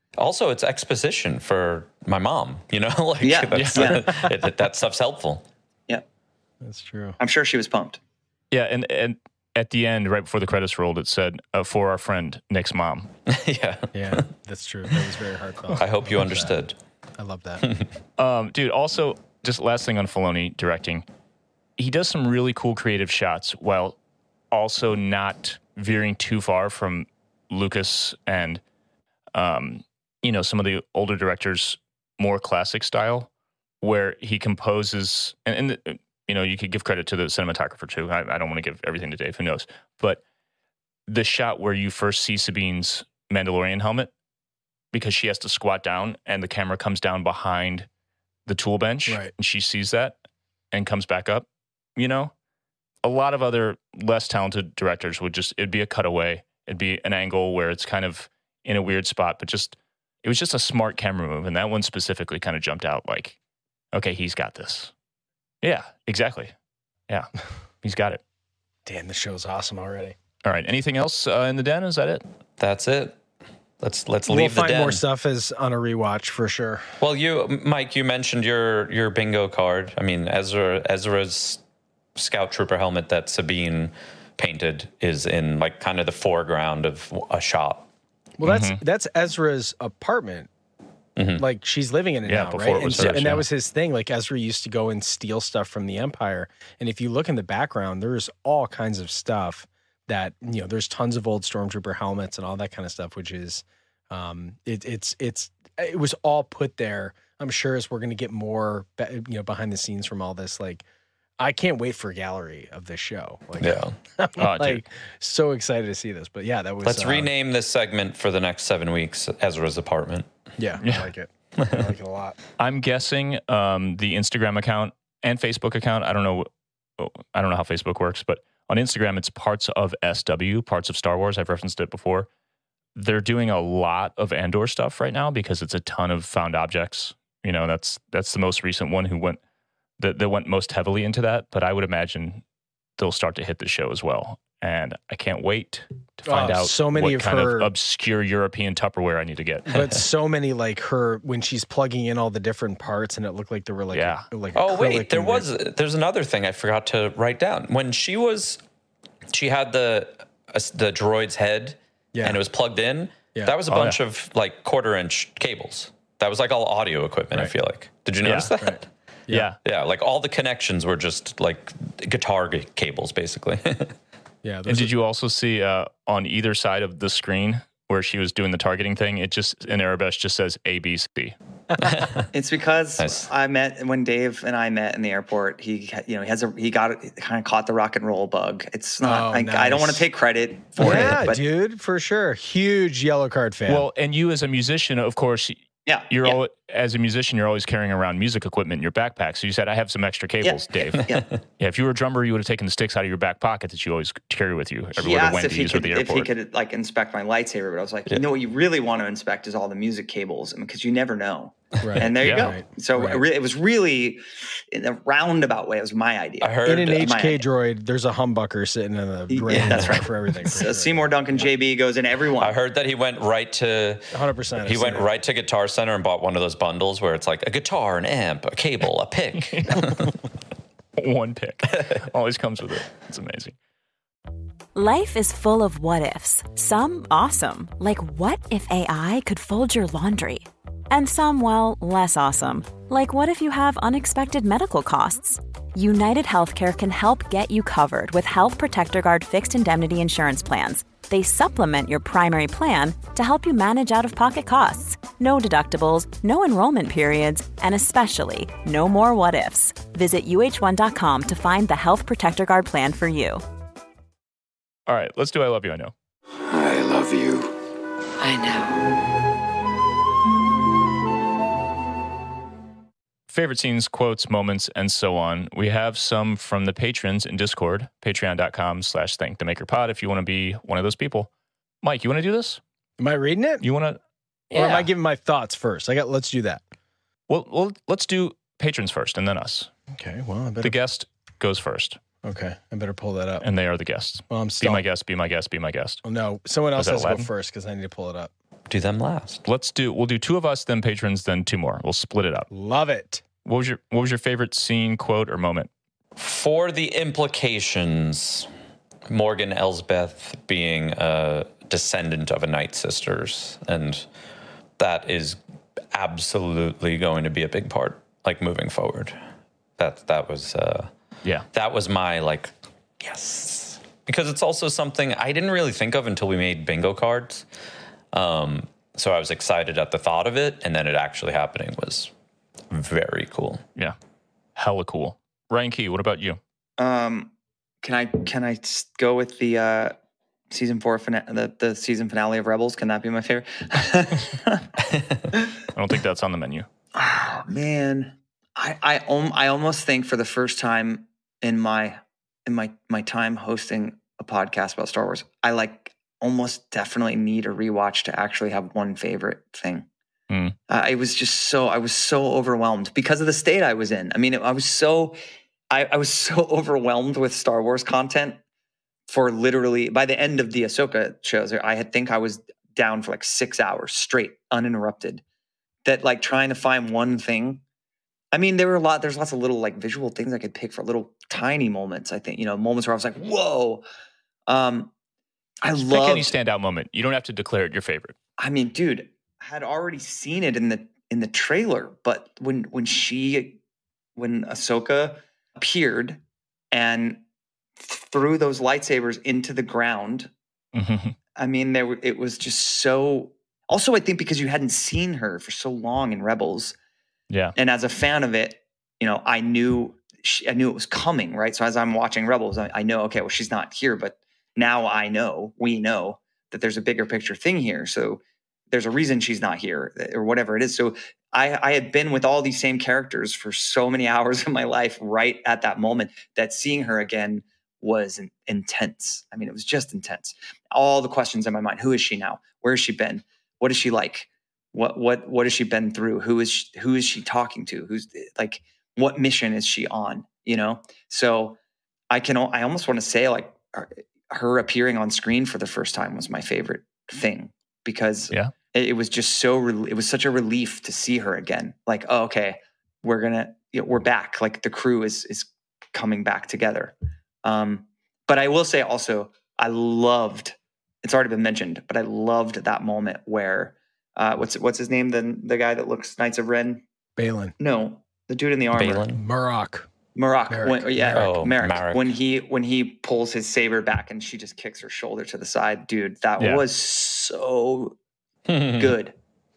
Also, it's exposition for my mom, like that stuff's helpful. Yeah, that's true. I'm sure she was pumped. Yeah, and at the end, right before the credits rolled, it said, for our friend Nick's mom. Yeah, that's true. That was very heartfelt. I hope you understood. I love that. Dude, also, just last thing on Filoni directing, he does some really cool creative shots while also not veering too far from Lucas and, some of the older directors' more classic style, where he composes, and you could give credit to the cinematographer too. I don't want to give everything to Dave, who knows. But the shot where you first see Sabine's Mandalorian helmet, because she has to squat down and the camera comes down behind the tool bench, right, and she sees that and comes back up, a lot of other less talented directors it'd be a cutaway. It'd be an angle where it's kind of in a weird spot, but it was just a smart camera move. And that one specifically kind of jumped out like, okay, he's got this. Yeah, exactly. Yeah, he's got it. Damn, the show's awesome already. All right. Anything else in the den? Is that it? That's it. Let's leave the den. We'll find more stuff as on a rewatch for sure. Well, Mike, you mentioned your bingo card. I mean, Ezra's Scout Trooper helmet that Sabine painted is in like kind of the foreground of a shop. Well, that's Ezra's apartment. Mm-hmm. Like she's living in it now, right? And that was his thing. Like Ezra used to go and steal stuff from the Empire. And if you look in the background, there's all kinds of stuff that, there's tons of old Stormtrooper helmets and all that kind of stuff, which is, it was all put there. I'm sure as we're going to get more, behind the scenes from all this, like, I can't wait for a gallery of this show. Like, I'm so excited to see this. But yeah, that was. Let's rename this segment for the next 7 weeks, Ezra's apartment. Yeah, I like it. I like it a lot. I'm guessing the Instagram account and Facebook account. I don't know how Facebook works, but on Instagram it's Parts of SW, Parts of Star Wars. I've referenced it before. They're doing a lot of Andor stuff right now because it's a ton of found objects. That's the most recent one that went most heavily into that, but I would imagine they'll start to hit the show as well. And I can't wait to find out so many what kind of obscure European Tupperware I need to get. But so many, like her, when she's plugging in all the different parts and it looked like there were there's another thing I forgot to write down. When she had the droid's head and it was plugged in, that was a bunch of like 1/4-inch cables. That was like all audio equipment, I feel like. Did you notice that? Right. Yeah. Yeah, like all the connections were just like guitar cables, basically. Yeah. And did you also see on either side of the screen where she was doing the targeting thing, it just, in Arabesh, just says ABC. It's because when Dave and I met in the airport, he kind of caught the rock and roll bug. It's not, nice. I don't want to take credit for it. Yeah, dude, for sure. Huge Yellow Card fan. Well, and you as a musician, of course, as a musician, you're always carrying around music equipment in your backpack. So you said, I have some extra cables, Dave. Yeah, if you were a drummer, you would have taken the sticks out of your back pocket that you always carry with you everywhere to Wendy's or the airport. If he could like inspect my lightsaber, but I was like, what you really want to inspect is all the music cables, because you never know. Right. And there you go. Right. So it was really, in a roundabout way, it was my idea. I heard in an HK droid, there's a humbucker sitting in the brain. That's right. For everything. So Seymour Duncan JB goes in everyone. I heard that he went right to 100%. He went right to Guitar Center and bought one of those bundles where it's like a guitar, an amp, a cable, a pick. One pick. Always comes with it. It's amazing. Life is full of what ifs. Some awesome, like what if AI could fold your laundry? And some, well, less awesome. Like what if you have unexpected medical costs? United Healthcare can help get you covered with Health Protector Guard fixed indemnity insurance plans. They supplement your primary plan to help you manage out-of-pocket costs. No deductibles, no enrollment periods, and especially no more what-ifs. Visit uh1.com to find the Health Protector Guard plan for you. All right, let's do I Love You, I Know. I love you. I know. Favorite scenes, quotes, moments, and so on. We have some from the patrons in Discord, patreon.com/thankthemakerpod if you want to be one of those people. Mike, you want to do this? Am I reading it? You want to? Or am I giving my thoughts first? Let's do that. Well, let's do patrons first and then us. Okay, well, the guest goes first. Okay, I better pull that up. And they are the guests. Well, I'm be my guest, be my guest, be my guest. Oh, no, someone else has to go first because I need to pull it up. do them last. We'll do 2 of us, then patrons, then 2 more. We'll split it up. Love it. What was your favorite scene, quote, or moment? For the implications, Morgan Elsbeth being a descendant of a Night Sisters, and that is absolutely going to be a big part, like, moving forward. That was my, like, yes, because it's also something I didn't really think of until we made bingo cards. So I was excited at the thought of it, and then it actually happening was very cool. Yeah, hella cool. Ryan Key, what about you? Can I go with the season 4 the season finale of Rebels? Can that be my favorite? I don't think that's on the menu. Oh man, I almost think for the first time in my time hosting a podcast about Star Wars, I almost definitely need a rewatch to actually have one favorite thing. I was so overwhelmed because of the state I was in. I mean, I was so overwhelmed with Star Wars content for literally, by the end of the Ahsoka shows, I think I was down for 6 hours straight, uninterrupted. That trying to find one thing. I mean, there's lots of little visual things I could pick for little tiny moments. I think, moments where I was like, whoa. I love pick any standout moment. You don't have to declare it your favorite. I mean, dude, I had already seen it in the trailer, but when Ahsoka appeared and threw those lightsabers into the ground, I mean, it was just so. Also, I think because you hadn't seen her for so long in Rebels, yeah, and as a fan of it, I knew it was coming, right? So as I'm watching Rebels, I know, okay, well, she's not here, but now we know that there's a bigger picture thing here. So there's a reason she's not here or whatever it is. So I had been with all these same characters for so many hours of my life right at that moment that seeing her again was intense. I mean, it was just intense. All the questions in my mind. Who is she now? Where has she been? What is she like? What has she been through? Who is she talking to? What mission is she on? So I almost want to say her appearing on screen for the first time was my favorite thing because it was just it was such a relief to see her again. Oh, okay, we're back. The crew is coming back together. But I will say also, I loved, it's already been mentioned, but I loved that moment where, what's his name? The guy that looks Knights of Ren? Balin. No, the dude in the armor. Balin? Marok. Marek. When he pulls his saber back and she just kicks her shoulder to the side, dude, that was so good.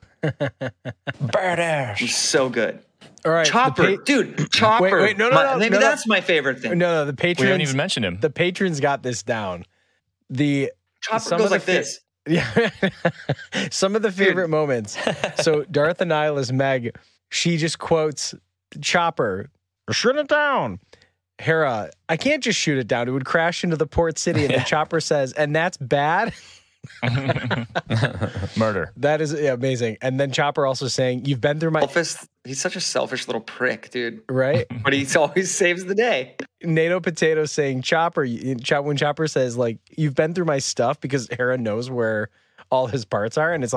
Badass. So good. All right, Chopper, dude. Chopper. Wait, no. Maybe that's my favorite thing. No, the patrons. We haven't even mentioned him. The patrons got this down. Chopper goes like this. Yeah. Some of the favorite moments. So Darth Annihilus Meg, she just quotes Chopper, shoot it down. Hera, I can't just shoot it down. It would crash into the port city. And then Chopper says, and that's bad. Murder. That is amazing. And then Chopper also saying, you've been through my... He's such a selfish little prick, dude. Right? But he always saves the day. NATO Potato saying, Chopper, when Chopper says, you've been through my stuff, because Hera knows where all his parts are. And it's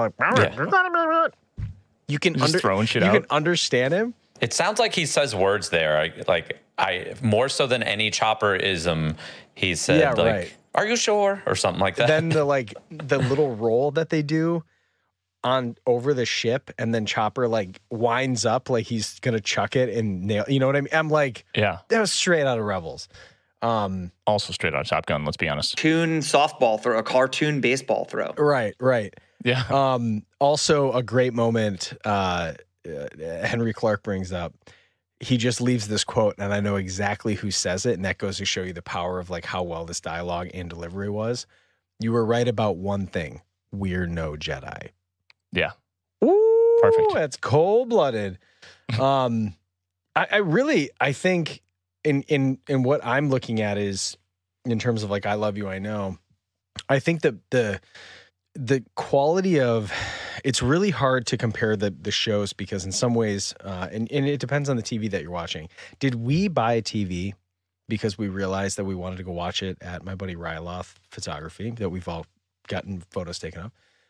you can throwing shit you out. can understand him. It sounds like he says words there. I more so than any Chopper-ism, he said, right. Are you sure? Or something like that. Then the little roll that they do on over the ship, and then Chopper winds up like he's gonna chuck it and nail. You know what I mean? I'm that was straight out of Rebels. Also straight out of Top Gun. Let's be honest. Cartoon softball throw, a cartoon baseball throw. Right. Yeah. Also a great moment. Henry Clark brings up. He just leaves this quote, and I know exactly who says it, and that goes to show you the power of how well this dialogue and delivery was. You were right about one thing: we're no Jedi. Yeah. Ooh, perfect. That's cold-blooded. I think in what I'm looking at is in terms of I love you, I know. I think that the quality of it's really hard to compare the shows because in some ways, and it depends on the TV that you're watching. Did we buy a TV because we realized that we wanted to go watch it at my buddy Ryloth Photography that we've all gotten photos taken of?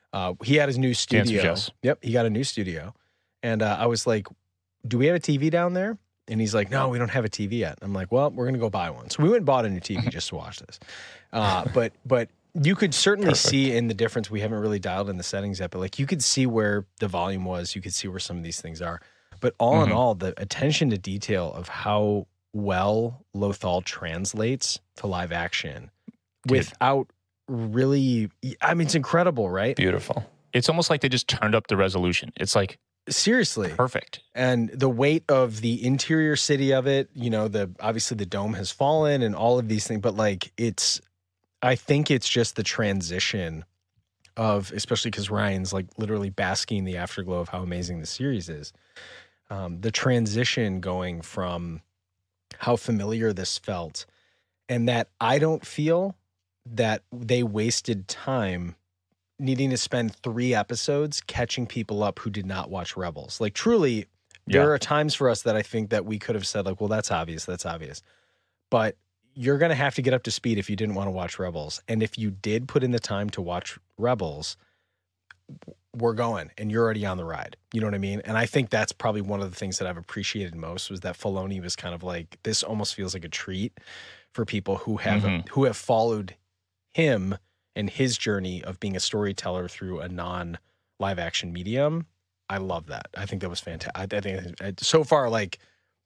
He had his new The studio. answer is yes. Yep, he got a new studio. And I was like, do we have a TV down there? And he's like, no, we don't have a TV yet. I'm like, well, we're going to go buy one. So we went and bought a new TV just to watch this. But you could certainly see in the difference. We haven't really dialed in the settings yet, but like you could see where the volume was. You could see where some of these things are. But all in all, the attention to detail of how well Lothal translates to live action without really, I mean, it's incredible, right? Beautiful. It's almost like they just turned up the resolution. It's like seriously perfect. And the weight of the interior city of it, you know, obviously the dome has fallen and all of these things, but like I think it's just the transition of, especially because Ryan's like literally basking in the afterglow of how amazing the series is. The transition going from how familiar this felt, and that I don't feel that they wasted time needing to spend 3 episodes catching people up who did not watch Rebels. Like truly, there are times for us that I think that we could have said like, well, that's obvious. But you're going to have to get up to speed if you didn't want to watch Rebels. And if you did put in the time to watch Rebels, we're going and you're already on the ride. You know what I mean? And I think that's probably one of the things that I've appreciated most was that Filoni was kind of like, this almost feels like a treat for people who have followed him and his journey of being a storyteller through a non-live action medium. I love that. I think that was fantastic. I think so far, like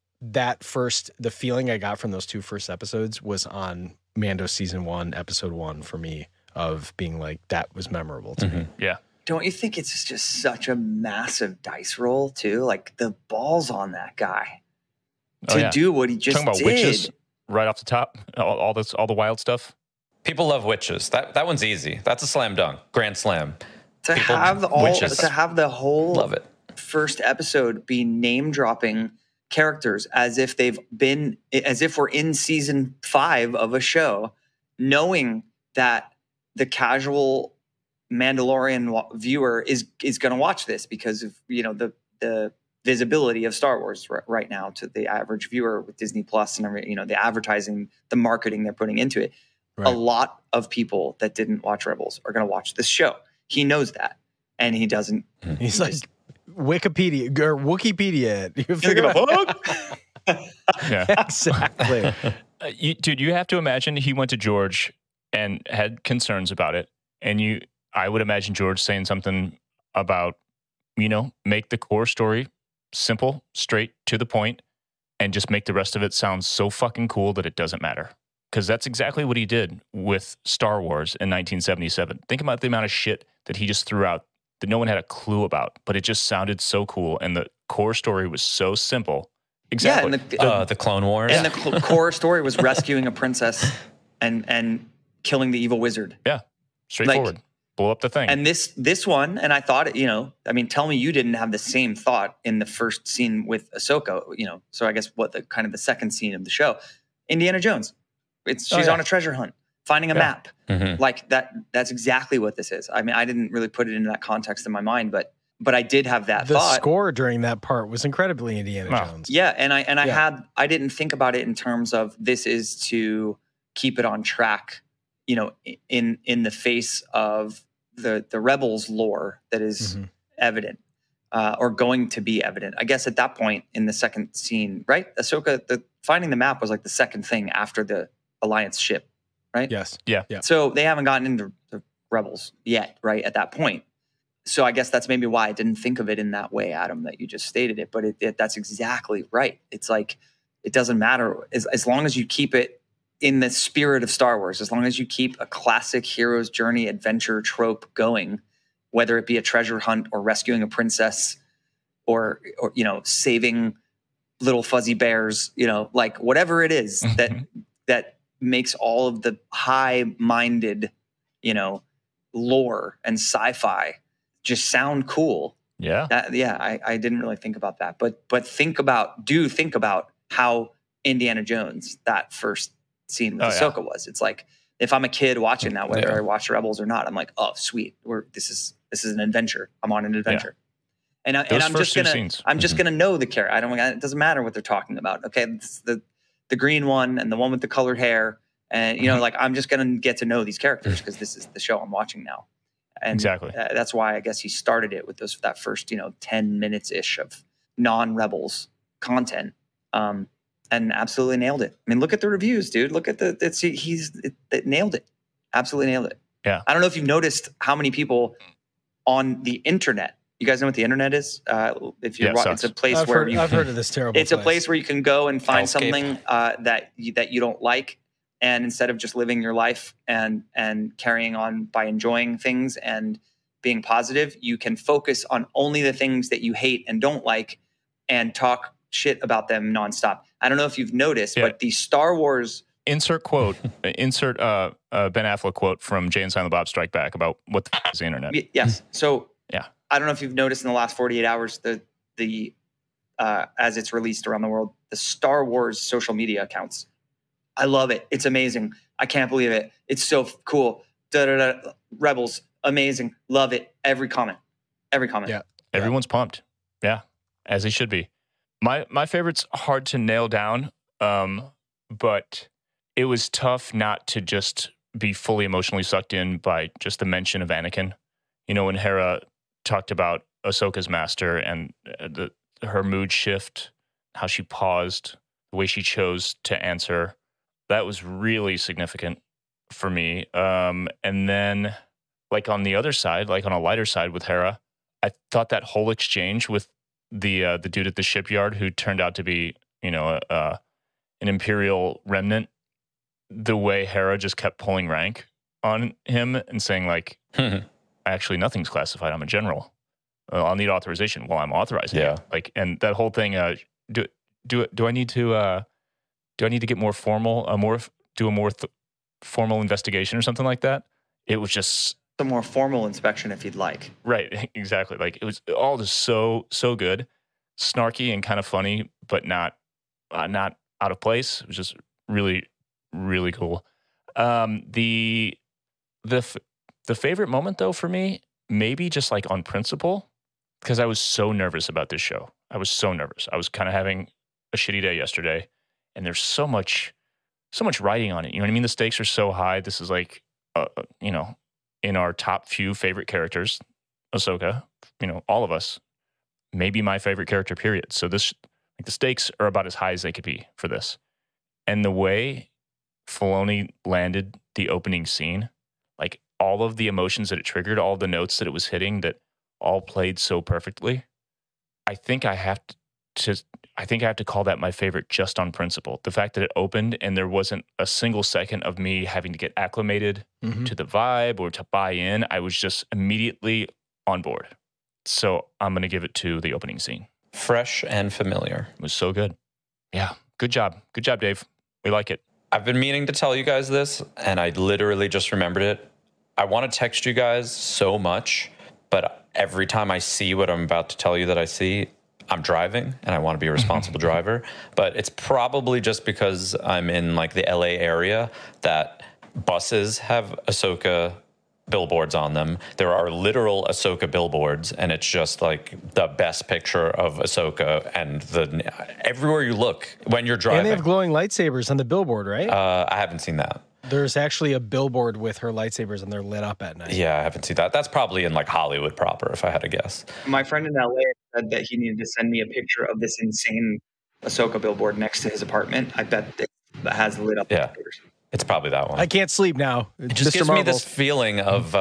the feeling I got from those 2 first episodes was on Mando season 1, episode 1 for me, of being like, that was memorable to me. Yeah. Don't you think it's just such a massive dice roll too? Like the balls on that guy to do what he just talking about did. Witches right off the top, all the wild stuff. People love witches. That one's easy. That's a slam dunk, grand slam. To have the whole love it. First episode be name dropping characters as if we're in season 5 of a show, knowing that the casual Mandalorian viewer is going to watch this because of, you know, the visibility of Star Wars right now to the average viewer with Disney Plus and, you know, the advertising, the marketing they're putting into it. Right. A lot of people that didn't watch Rebels are going to watch this show. He knows that, and he doesn't. He's like Wikipedia or Wikipedia. You figure out. Yeah, exactly. Dude, you have to imagine he went to George and had concerns about it, and I would imagine George saying something about, you know, make the core story simple, straight to the point, and just make the rest of it sound so fucking cool that it doesn't matter. Because that's exactly what he did with Star Wars in 1977. Think about the amount of shit that he just threw out that no one had a clue about, but it just sounded so cool, and the core story was so simple. Exactly. Yeah, and the Clone Wars. And the core story was rescuing a princess and killing the evil wizard. Yeah, straightforward. Like, blow up the thing. And this one, and I thought, you know, I mean, tell me you didn't have the same thought in the first scene with Ahsoka, you know. So I guess the second scene of the show, Indiana Jones. She's on a treasure hunt, finding a map. Mm-hmm. Like that's exactly what this is. I mean, I didn't really put it into that context in my mind, but I did have that thought. The score during that part was incredibly Indiana Jones. Yeah, and I didn't think about it in terms of this is to keep it on track, you know, in the face of the Rebels lore that is evident or going to be evident. I guess at that point in the second scene, right? Ahsoka, finding the map was like the second thing after the Alliance ship, right? Yes. Yeah. So they haven't gotten into the Rebels yet, right? At that point. So I guess that's maybe why I didn't think of it in that way, Adam, that you just stated it. But that's exactly right. It's like, it doesn't matter. As long as you keep it in the spirit of Star Wars, as long as you keep a classic hero's journey adventure trope going, whether it be a treasure hunt or rescuing a princess or you know, saving little fuzzy bears, you know, like whatever it is that makes all of the high-minded, you know, lore and sci-fi just sound cool. Yeah. I didn't really think about that. But think about how Indiana Jones, that first scene with Ahsoka was. It's like, if I'm a kid watching that, whether I watch Rebels or not, I'm like, oh, sweet. This is an adventure. I'm on an adventure. Yeah. And I'm just gonna know the character. It doesn't matter what they're talking about. Okay, it's the green one and the one with the colored hair, and you know, like I'm just gonna get to know these characters because this is the show I'm watching now. And exactly. That's why I guess he started it with that first, 10 minutes ish of non-Rebels content. And absolutely nailed it. I mean, look at the reviews, dude. Look at it nailed it. Absolutely nailed it. Yeah. I don't know if you've noticed how many people on the internet. You guys know what the internet is? If you're, it's a place I've heard of this terrible. It's a place where you can go and find something that you don't like, and instead of just living your life and carrying on by enjoying things and being positive, you can focus on only the things that you hate and don't like, and talk shit about them nonstop. I don't know if you've noticed, but the Star Wars insert Ben Affleck quote from Jay and Silent Bob Strike Back about what the f- is the internet. Yes. So yeah. I don't know if you've noticed in the last 48 hours, the as it's released around the world, the Star Wars social media accounts. I love it. It's amazing. I can't believe it. It's so cool. Rebels, amazing. Love it. Every comment. Yeah. Everyone's pumped. Yeah. As he should be. My favorite's hard to nail down, but it was tough not to just be fully emotionally sucked in by just the mention of Anakin. When Hera talked about Ahsoka's master and her mood shift, how she paused, the way she chose to answer, that was really significant for me. And then, like on the other side, like on a lighter side with Hera, I thought that whole exchange with the dude at the shipyard who turned out to be, an Imperial remnant, the way Hera just kept pulling rank on him and saying like, actually, nothing's classified. I'm a general. I'll need authorization. Well, I'm authorizing. Yeah. It. Like, and that whole thing. Do I need to get more formal? Do a more formal investigation or something like that? It was just a more formal inspection, if you'd like. Right. Exactly. Like it was all just so good, snarky and kind of funny, but not out of place. It was just really, really cool. The favorite moment, though, for me, maybe just like on principle, because I was so nervous about this show. I was so nervous. I was kind of having a shitty day yesterday, and there's so much writing on it. You know what I mean? The stakes are so high. This is like, in our top few favorite characters, Ahsoka, all of us, maybe my favorite character, period. So the stakes are about as high as they could be for this. And the way Filoni landed the opening scene, like all of the emotions that it triggered, all the notes that it was hitting that all played so perfectly. I think I have to call that my favorite just on principle. The fact that it opened and there wasn't a single second of me having to get acclimated to the vibe or to buy in. I was just immediately on board. So I'm going to give it to the opening scene. Fresh and familiar. It was so good. Yeah. Good job. Good job, Dave. We like it. I've been meaning to tell you guys this, and I literally just remembered it. I want to text you guys so much, but every time I see what I'm about to tell you that I see, I'm driving, and I want to be a responsible driver. But it's probably just because I'm in like the LA area that buses have Ahsoka billboards on them. There are literal Ahsoka billboards, and it's just like the best picture of Ahsoka, and everywhere you look when you're driving. And they have glowing lightsabers on the billboard, right? I haven't seen that. There's actually a billboard with her lightsabers, and they're lit up at night. Yeah, I haven't seen that. That's probably in like Hollywood proper, if I had to guess. My friend in LA said that he needed to send me a picture of this insane Ahsoka billboard next to his apartment. I bet it has lit up. Yeah. It's probably that one. I can't sleep now. It just gives me this feeling of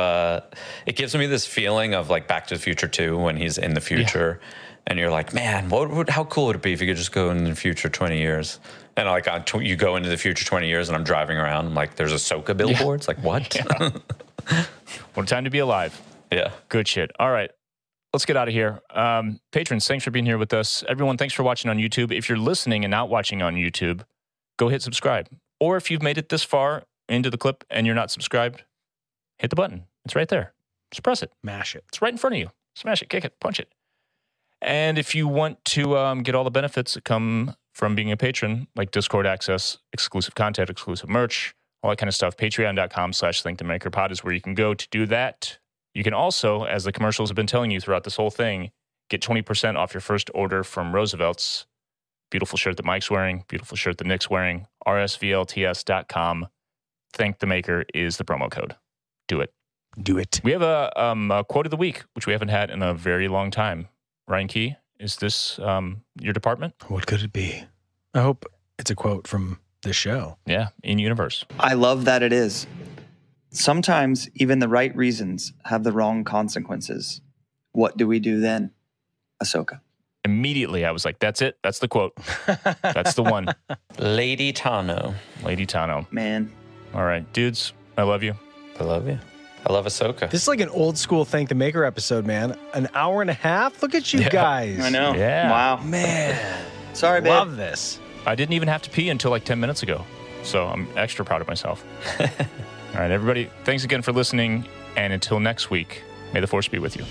like Back to the Future 2 when he's in the future, and you're like, man, how cool would it be if you could just go into the future 20 years? And like you go into the future 20 years, and I'm driving around, I'm like, there's Ahsoka billboards. Like what? What a time to be alive. Yeah, good shit. All right. Let's get out of here. Patrons, thanks for being here with us. Everyone, thanks for watching on YouTube. If you're listening and not watching on YouTube, go hit subscribe. Or if you've made it this far into the clip and you're not subscribed, hit the button. It's right there. Just press it. Mash it. It's right in front of you. Smash it, kick it, punch it. And if you want to get all the benefits that come from being a patron, like Discord access, exclusive content, exclusive merch, all that kind of stuff, patreon.com/ThinkTheMakerPod is where you can go to do that. You can also, as the commercials have been telling you throughout this whole thing, get 20% off your first order from Roosevelt's. Beautiful shirt that Mike's wearing, beautiful shirt that Nick's wearing, rsvlts.com. Thank the Maker is the promo code. Do it. Do it. We have a quote of the week, which we haven't had in a very long time. Ryan Key, is this your department? What could it be? I hope it's a quote from the show. Yeah, in universe. I love that it is. Sometimes even the right reasons have the wrong consequences. What do we do then, Ahsoka? Immediately, I was like, that's it. That's the quote. That's the one. Lady Tano. Lady Tano. Man. All right, dudes, I love you. I love you. I love Ahsoka. This is like an old school Thank the Maker episode, man. An hour and a half? Look at you guys. I know. Yeah. Wow. Man. Sorry, babe. Love this. I didn't even have to pee until like 10 minutes ago. So I'm extra proud of myself. All right, everybody, thanks again for listening. And until next week, may the Force be with you.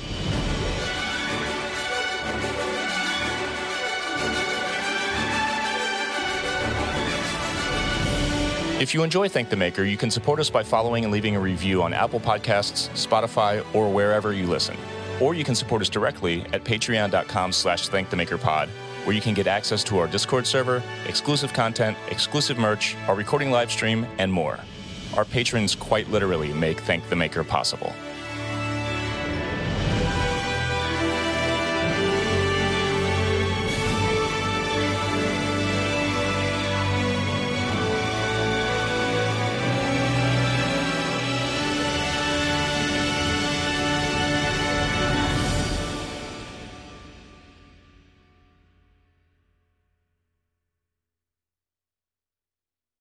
If you enjoy Thank the Maker, you can support us by following and leaving a review on Apple Podcasts, Spotify, or wherever you listen. Or you can support us directly at patreon.com/thankthemakerpod, where you can get access to our Discord server, exclusive content, exclusive merch, our recording live stream, and more. Our patrons quite literally make Thank the Maker possible.